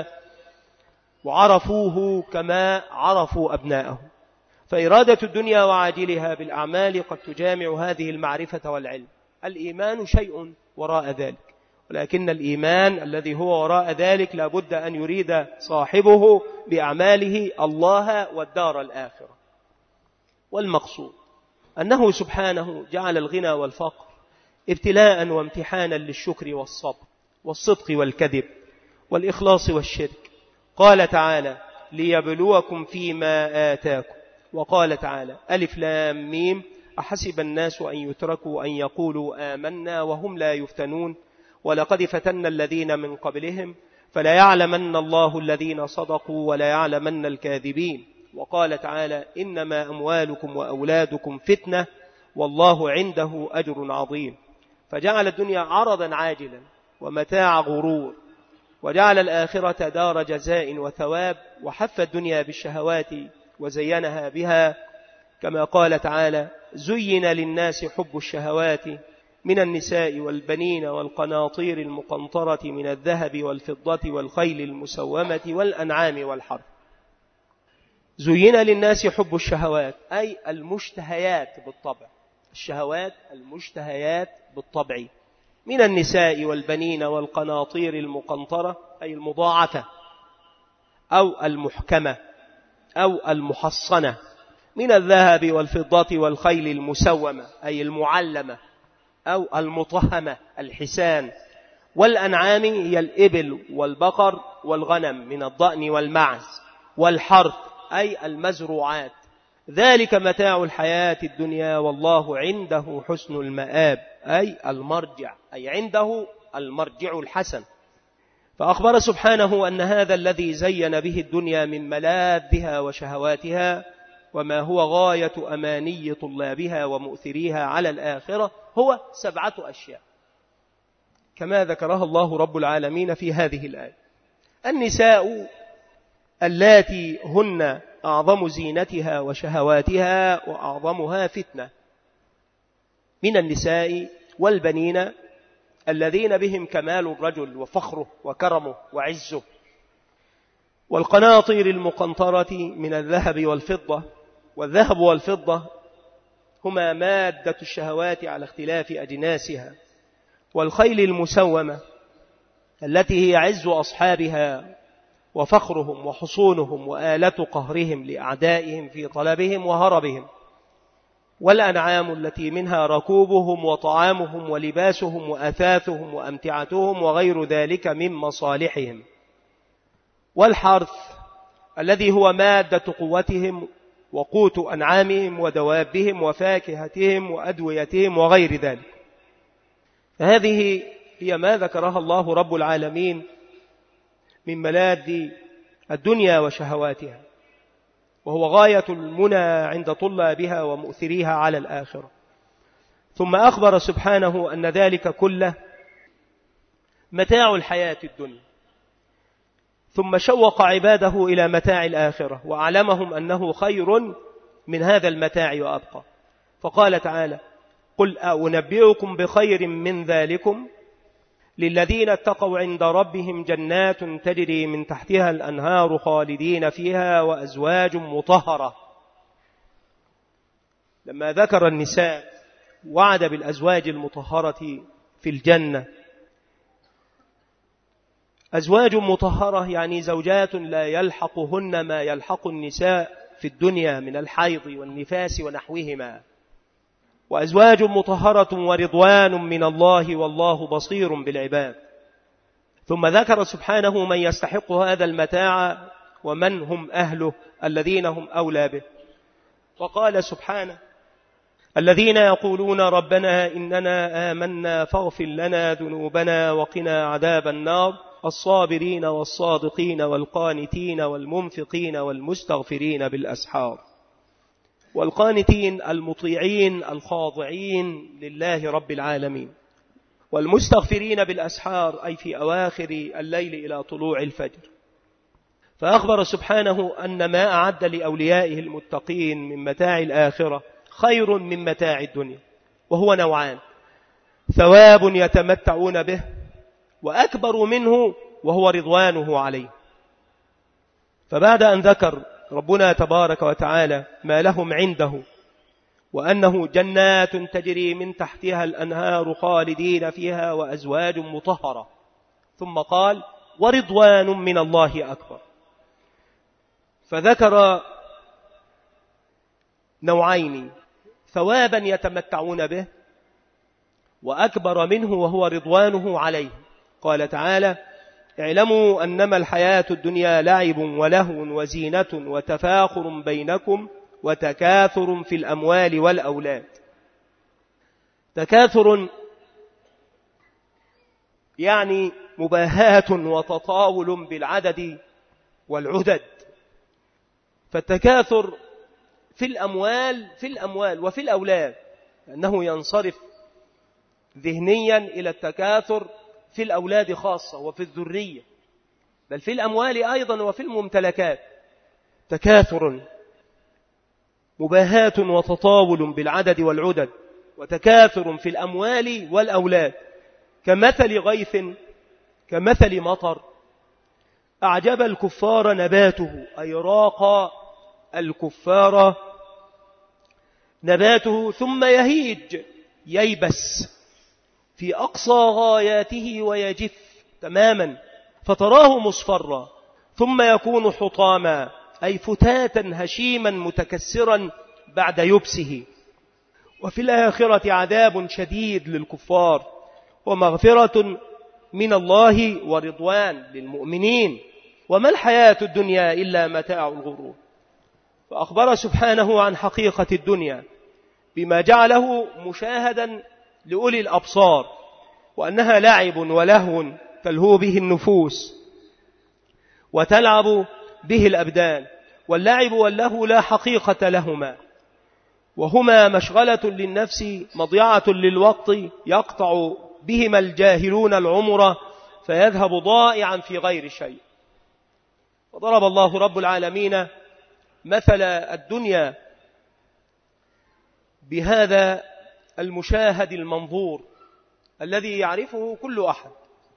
S2: وعرفوه كما عرفوا أبناءهم. فإرادة الدنيا وعاجلها بالأعمال قد تجامع هذه المعرفة والعلم. الإيمان شيء وراء ذلك، ولكن الإيمان الذي هو وراء ذلك لا بد أن يريد صاحبه بأعماله الله والدار الآخرة. والمقصود أنه سبحانه جعل الغنى والفقر ابتلاء وامتحانا للشكر والصبر والصدق والكذب والإخلاص والشرك. قال تعالى ليبلوكم فيما آتاكم. وقال تعالى ألف لام ميم أحسب الناس أن يتركوا أن يقولوا آمنا وهم لا يفتنون ولقد فتنا الذين من قبلهم فلا يعلمن الله الذين صدقوا ولا يعلمن الكاذبين. وقال تعالى إنما أموالكم وأولادكم فتنة والله عنده أجر عظيم. فجعل الدنيا عرضا عاجلا ومتاع غرور، وجعل الآخرة دار جزاء وثواب، وحف الدنيا بالشهوات وزينها بها، كما قال تعالى زين للناس حب الشهوات من النساء والبنين والقناطير المقنطرة من الذهب والفضة والخيل المسومة والأنعام والحرث. زين للناس حب الشهوات أي المشتهيات بالطبع، الشهوات المشتهيات بالطبع، من النساء والبنين والقناطير المقنطرة أي المضاعفة أو المحكمة أو المحصنة، من الذهب والفضة والخيل المسومة أي المعلمة أو المطهمة الحسان، والأنعام هي الإبل والبقر والغنم من الضأن والمعز، والحرث أي المزروعات. ذلك متاع الحياة الدنيا والله عنده حسن المآب أي المرجع، أي عنده المرجع الحسن. فأخبر سبحانه أن هذا الذي زين به الدنيا من ملاذها وشهواتها وما هو غاية أماني طلابها ومؤثريها على الآخرة هو سبعة أشياء كما ذكرها الله رب العالمين في هذه الآية. النساء اللاتي هن أعظم زينتها وشهواتها وأعظمها فتنة، من النساء والبنين الذين بهم كمال الرجل وفخره وكرمه وعزه، والقناطير المقنطرة من الذهب والفضة. والذهب والفضة هما مادة الشهوات على اختلاف أجناسها، والخيل المسومة التي هي عز أصحابها وفخرهم وحصونهم وآلة قهرهم لأعدائهم في طلبهم وهربهم، والأنعام التي منها ركوبهم وطعامهم ولباسهم وأثاثهم وأمتعتهم وغير ذلك من مصالحهم، والحرث الذي هو مادة قوتهم وقوت أنعامهم ودوابهم وفاكهتهم وأدويتهم وغير ذلك. فهذه هي ما ذكرها الله رب العالمين من ملاذ الدنيا وشهواتها، وهو غاية المنى عند طلابها ومؤثريها على الآخرة. ثم أخبر سبحانه أن ذلك كله متاع الحياة الدنيا، ثم شوق عباده إلى متاع الآخرة وأعلمهم أنه خير من هذا المتاع وأبقى. فقال تعالى قل أنبئكم بخير من ذلكم للذين اتقوا عند ربهم جنات تجري من تحتها الأنهار خالدين فيها وأزواج مطهرة. لما ذكر النساء وعد بالأزواج المطهرة في الجنة. أزواج مطهرة يعني زوجات لا يلحقهن ما يلحق النساء في الدنيا من الحيض والنفاس ونحوهما، وأزواج مطهرة ورضوان من الله والله بصير بالعباد. ثم ذكر سبحانه من يستحق هذا المتاع ومن هم أهله الذين هم أولى به. وقال سبحانه الذين يقولون ربنا إننا آمنا فاغفر لنا ذنوبنا وقنا عذاب النار الصابرين والصادقين والقانتين والمنفقين والمستغفرين بالأسحار. والقانتين المطيعين الخاضعين لله رب العالمين، والمستغفرين بالأسحار أي في أواخر الليل إلى طلوع الفجر. فأخبر سبحانه أن ما أعد لأوليائه المتقين من متاع الآخرة خير من متاع الدنيا، وهو نوعان: ثواب يتمتعون به، وأكبر منه وهو رضوانه عليه. فبعد أن ذكر ربنا تبارك وتعالى ما لهم عنده وأنه جنات تجري من تحتها الأنهار خالدين فيها وأزواج مطهرة، ثم قال ورضوان من الله أكبر. فذكر نوعين: ثوابا يتمتعون به، وأكبر منه وهو رضوانه عليه. قال تعالى: اعلموا أنما الحياة الدنيا لعب ولهو وزينة وتفاخر بينكم وتكاثر في الأموال والأولاد. تكاثر يعني مباهاة وتطاول بالعدد والعدد، فالتكاثر في الأموال في الأموال وفي الأولاد، أنه ينصرف ذهنيا إلى التكاثر في الأولاد خاصة وفي الذرية، بل في الأموال أيضا وفي الممتلكات. تكاثر مباهاة وتطاول بالعدد والعدد، وتكاثر في الأموال والأولاد، كمثل غيث كمثل مطر أعجب الكفار نباته، أي راق الكفار نباته ثم يهيج ييبس في أقصى غاياته ويجف تماما، فتراه مصفرا ثم يكون حطاما، أي فتاتا هشيما متكسرا بعد يبسه. وفي الآخرة عذاب شديد للكفار ومغفرة من الله ورضوان للمؤمنين، وما الحياة الدنيا إلا متاع الغرور. فأخبر سبحانه عن حقيقة الدنيا بما جعله مشاهدا لأولي الأبصار، وأنها لعب ولهو تلهو به النفوس وتلعب به الأبدان، واللعب واللهو لا حقيقة لهما، وهما مشغلة للنفس مضيعة للوقت يقطع بهما الجاهلون العمر فيذهب ضائعا في غير شيء. وضرب الله رب العالمين مثل الدنيا بهذا المشاهد المنظور الذي يعرفه كل أحد،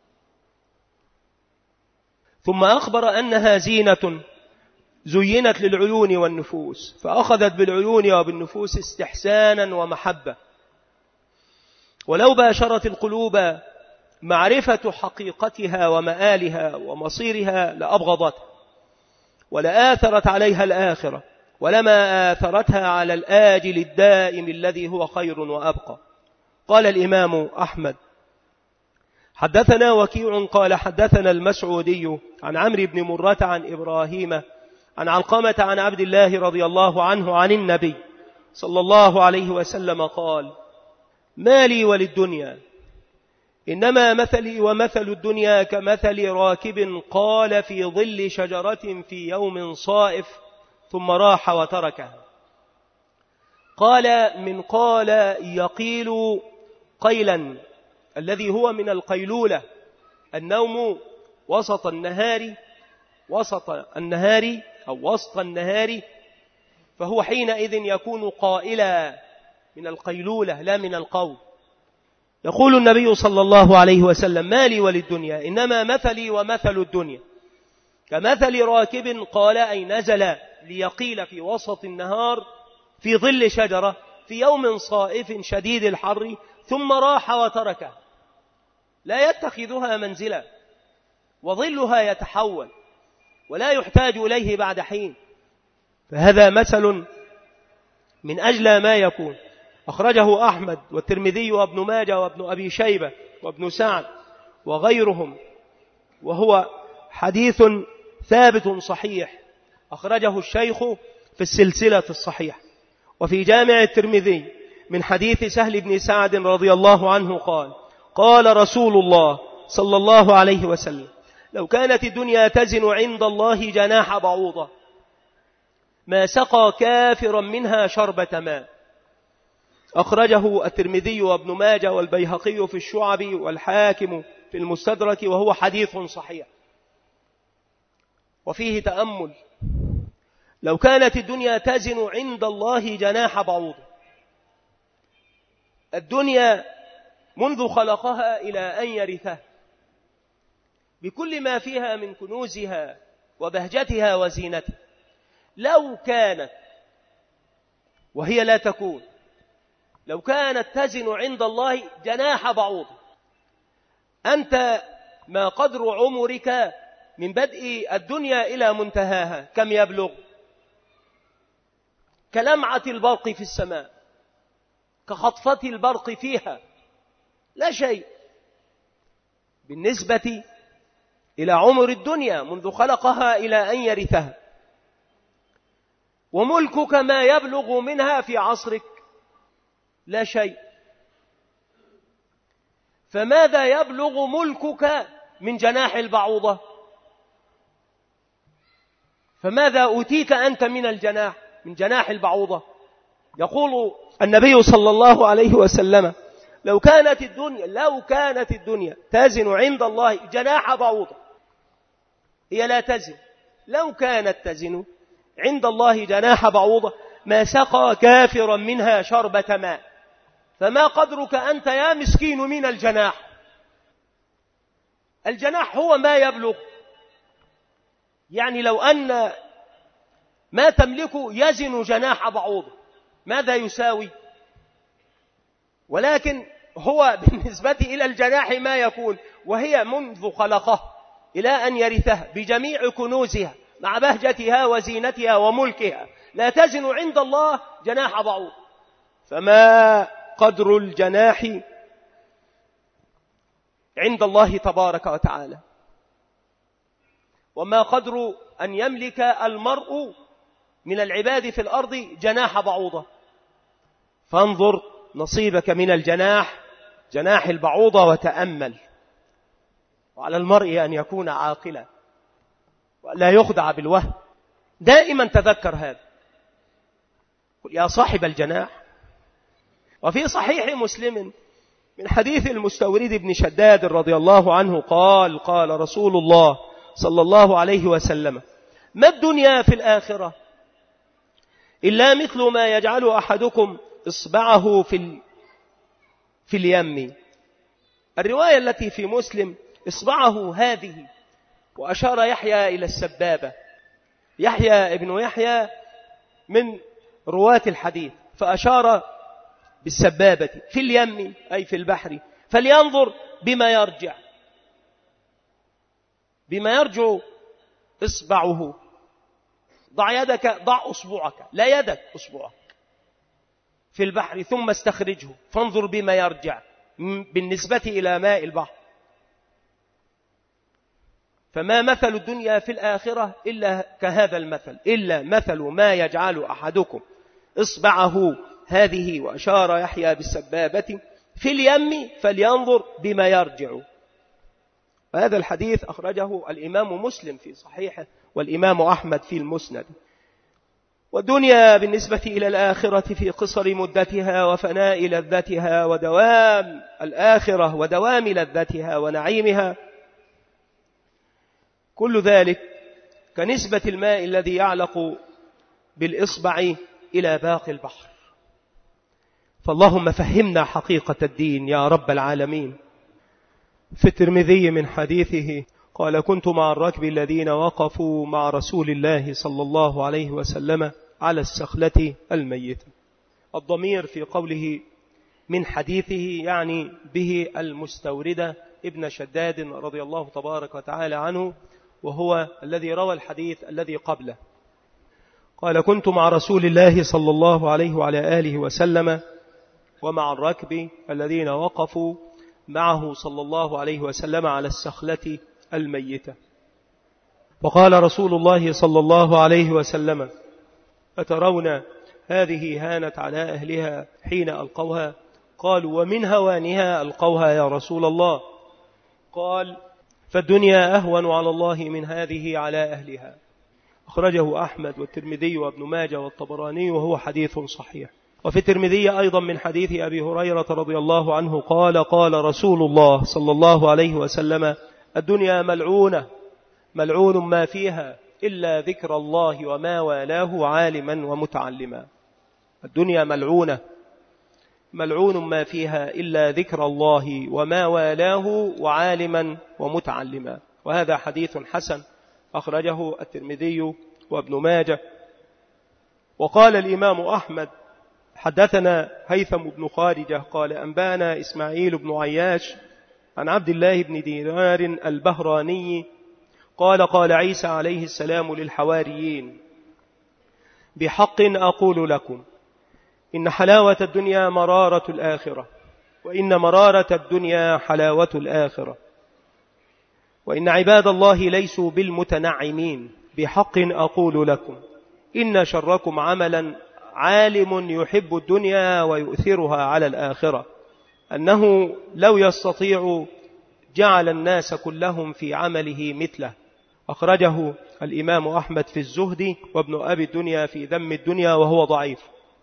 S2: ثم أخبر أنها زينة زينت للعيون والنفوس، فأخذت بالعيون وبالنفوس استحسانا ومحبة، ولو باشرت القلوب معرفة حقيقتها ومآلها ومصيرها لأبغضتها، ولآثرت عليها الآخرة، ولما آثرتها على الآجل الدائم الذي هو خير وأبقى. قال الإمام أحمد: حدثنا وكيع قال حدثنا المسعودي عن عمرو بن مرة عن إبراهيم عن علقمة عن عبد الله رضي الله عنه عن النبي صلى الله عليه وسلم قال: ما لي وللدنيا، إنما مثلي ومثل الدنيا كمثل راكب قال في ظل شجرة في يوم صائف ثم راح وتركها. قال من قال يقيل قيلا، الذي هو من القيلولة، النوم وسط النهار وسط النهار أو وسط النهار، فهو حينئذ يكون قائلا من القيلولة لا من القول. يقول النبي صلى الله عليه وسلم: ما لي وللدنيا، إنما مثلي ومثل الدنيا كمثل راكب قال، أي نزل ليقيل في وسط النهار في ظل شجرة في يوم صائف شديد الحر ثم راح وتركها، لا يتخذها منزلا، وظلها يتحول ولا يحتاج إليه بعد حين. فهذا مثل من أجل ما يكون. أخرجه أحمد والترمذي وابن ماجه وابن أبي شيبة وابن سعد وغيرهم، وهو حديث ثابت صحيح، أخرجه الشيخ في السلسلة الصحيحة. وفي جامع الترمذي من حديث سهل بن سعد رضي الله عنه قال: قال رسول الله صلى الله عليه وسلم: لو كانت الدنيا تزن عند الله جناح بعوضة ما سقى كافرا منها شربة ماء. أخرجه الترمذي وابن ماجه والبيهقي في الشعب والحاكم في المستدرك، وهو حديث صحيح. وفيه تأمل: لو كانت الدنيا تزن عند الله جناح بعوضة، الدنيا منذ خلقها إلى أن يرثها بكل ما فيها من كنوزها وبهجتها وزينتها، لو كانت، وهي لا تكون، لو كانت تزن عند الله جناح بعوضة، أنت ما قدر عمرك من بدء الدنيا إلى منتهاها كم يبلغ؟ كلمعة البرق في السماء، كخطفة البرق فيها، لا شيء بالنسبة إلى عمر الدنيا منذ خلقها إلى أن يرثها. وملكك ما يبلغ منها في عصرك؟ لا شيء. فماذا يبلغ ملكك من جناح البعوضة؟ فماذا أوتيت أنت من الجناح من جناح البعوضة؟ يقول النبي صلى الله عليه وسلم: لو كانت الدنيا لو كانت الدنيا تزن عند الله جناح بعوضة. هي لا تزن. لو كانت تزن عند الله جناح بعوضة ما سقى كافرا منها شربة ماء. فما قدرك أنت يا مسكين من الجناح؟ الجناح هو ما يبلغ. يعني لو أن ما تملك يزن جناح بعوضة ماذا يساوي؟ ولكن هو بالنسبة إلى الجناح ما يكون، وهي منذ خلقه إلى أن يرثها بجميع كنوزها مع بهجتها وزينتها وملكها لا تزن عند الله جناح بعوض. فما قدر الجناح عند الله تبارك وتعالى؟ وما قدر أن يملك المرء من العباد في الأرض جناح بعوضة؟ فانظر نصيبك من الجناح جناح البعوضة وتأمل. وعلى المرء أن يكون عاقلا ولا يخدع بالوهم. دائما تذكر هذا. قل يا صاحب الجناح. وفي صحيح مسلم من حديث المستورد بن شداد رضي الله عنه قال: قال رسول الله صلى الله عليه وسلم: ما الدنيا في الآخرة إلا مثل ما يجعل أحدكم إصبعه في في اليم. الرواية التي في مسلم إصبعه هذه، وأشار يحيى إلى السبابة. يحيى ابن يحيى من رواة الحديث، فأشار بالسبابة في اليم أي في البحر، فلينظر بما يرجع بما يرجع إصبعه. ضع يدك ضع أصبعك لا يدك أصبعك في البحر ثم استخرجه فانظر بما يرجع بالنسبة إلى ماء البحر. فما مثل الدنيا في الآخرة إلا كهذا المثل، إلا مثل ما يجعل أحدكم إصبعه هذه، وأشار يحيى بالسبابة في اليم فلينظر بما يرجع. وهذا الحديث أخرجه الإمام مسلم في صحيحه والإمام أحمد في المسند. والدنيا بالنسبة إلى الآخرة في قصر مدتها وفناء لذتها ودوام الآخرة ودوام لذتها ونعيمها، كل ذلك كنسبة الماء الذي يعلق بالإصبع إلى باقي البحر. فاللهم فهمنا حقيقة الدين يا رب العالمين. في الترمذي من حديثه قال: كنت مع الركب الذين وقفوا مع رسول الله صلى الله عليه وسلم على السخلة الميتة. الضمير في قوله من حديثه يعني به المستورد ابن شداد رضي الله تبارك وتعالى عنه، وهو الذي روى الحديث الذي قبله. قال: كنت مع رسول الله صلى الله عليه وعلى آله وسلم ومع الركب الذين وقفوا معه صلى الله عليه وسلم على السخلة الميتة. وقال رسول الله صلى الله عليه وسلم: أترون هذه هانت على أهلها حين ألقوها؟ قالوا: ومن هوانها ألقوها يا رسول الله؟ قال: فالدنيا أهون على الله من هذه على أهلها. أخرجه أحمد والترمذي وابن ماجه والطبراني وهو حديث صحيح. وفي الترمذي أيضا من حديث أبي هريرة رضي الله عنه قال: قال رسول الله صلى الله عليه وسلم: الدنيا ملعونة ملعون ما فيها إلا ذكر الله وما والاه عالما ومتعلما. الدنيا ملعونة ملعون ما فيها إلا ذكر الله وما والاه وعالما ومتعلما. وهذا حديث حسن أخرجه الترمذي وابن ماجه. وقال الإمام أحمد: حدثنا هيثم بن خارجة قال: أنبانا إسماعيل بن عياش عن عبد الله بن دينار البهراني قال: قال عيسى عليه السلام للحواريين: بحق أقول لكم إن حلاوة الدنيا مرارة الآخرة،
S1: وإن مرارة الدنيا حلاوة الآخرة، وإن عباد الله ليسوا بالمتنعمين. بحق أقول لكم إن شركم عملا عالم يحب الدنيا ويؤثرها على الآخرة، أنه لو يستطيع جعل الناس كلهم في عمله مثله. أخرجه الإمام أحمد في الزهد، وابن أبي الدنيا في ذم الدنيا، وهو ضعيف.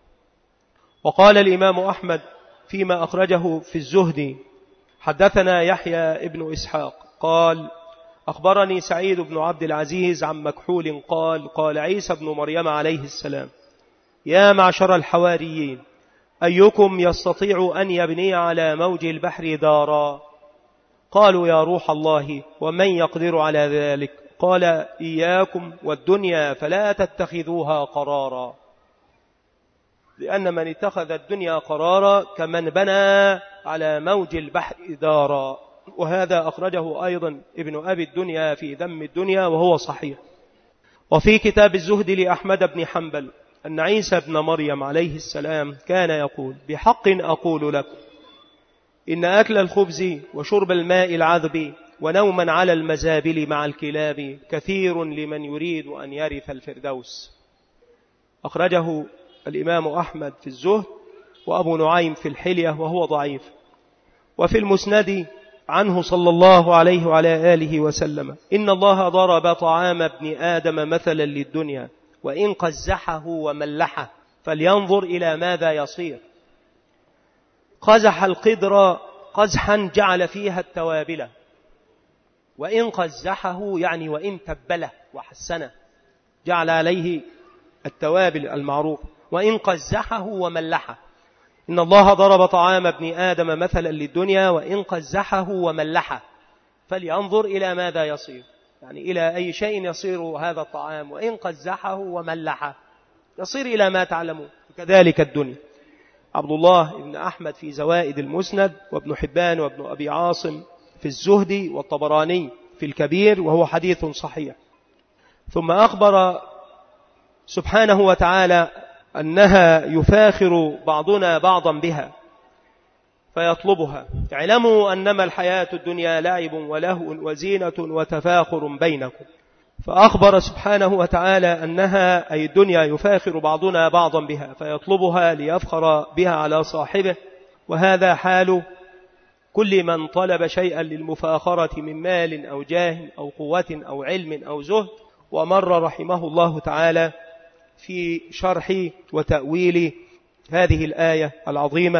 S1: وقال الإمام أحمد فيما أخرجه في الزهد: حدثنا يحيى ابن إسحاق قال أخبرني سعيد بن عبد العزيز عن مكحول قال قال عيسى بن مريم عليه السلام: يا معشر الحواريين، أيكم يستطيع أن يبني على موج البحر دارا؟ قالوا يا روح الله، ومن يقدر على ذلك؟ قال إياكم والدنيا فلا تتخذوها قرارا، لأن من اتخذ الدنيا قرارا كمن بنى على موج البحر دارا. وهذا أخرجه أيضا ابن أبي الدنيا في ذم الدنيا، وهو صحيح. وفي كتاب الزهد لأحمد بن حنبل أن عيسى بن مريم عليه السلام كان يقول: بحق أقول لكم إن أكل الخبز وشرب الماء العذب ونوما على المزابل مع الكلاب كثير لمن يريد أن يرث الفردوس. أخرجه الإمام أحمد في الزهد، وأبو نعيم في الحلية، وهو ضعيف. وفي المسند عنه صلى الله عليه وعلى آله وسلم: إن الله ضرب طعام ابن آدم مثلا للدنيا، وإن قزحه وملحه فلينظر إلى ماذا يصير. قزح القدر قزحا جعل فيها التوابل، وإن قزحه يعني وإن تبله وحسنه جعل عليه التوابل المعروف، وإن قزحه وملحه. إن الله ضرب طعام ابن آدم مثلا للدنيا، وإن قزحه وملحه فلينظر إلى ماذا يصير، يعني إلى أي شيء يصير هذا الطعام. وإن قزحه وملحه يصير إلى ما تعلمون. كذلك الدنيا. عبد الله بن أحمد في زوائد المسند، وابن حبان وابن أبي عاصم في الزهد، والطبراني في الكبير، وهو حديث صحيح. ثم أخبر سبحانه وتعالى أنها يفاخر بعضنا بعضا بها فيطلبها. اعلموا أنما الحياة الدنيا لعب ولهو وزينة وتفاخر بينكم. فأخبر سبحانه وتعالى أنها أي الدنيا يفاخر بعضنا بعضا بها فيطلبها ليفخر بها على صاحبه. وهذا حال كل من طلب شيئا للمفاخرة من مال أو جاه أو قوة أو علم أو زهد. ومر رحمه الله تعالى في شرح وتأويل هذه الآية العظيمة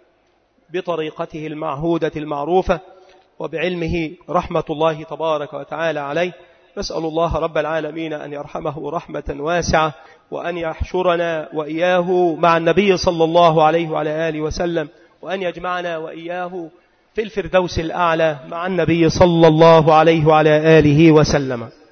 S1: بطريقته المعهودة المعروفة، وبعلمه رحمة الله تبارك وتعالى عليه. نسأل الله رب العالمين أن يرحمه رحمة واسعة، وأن يحشرنا وإياه مع النبي صلى الله عليه وعلى آله وسلم، وأن يجمعنا وإياه في الفردوس الأعلى مع النبي صلى الله عليه وعلى آله وسلم.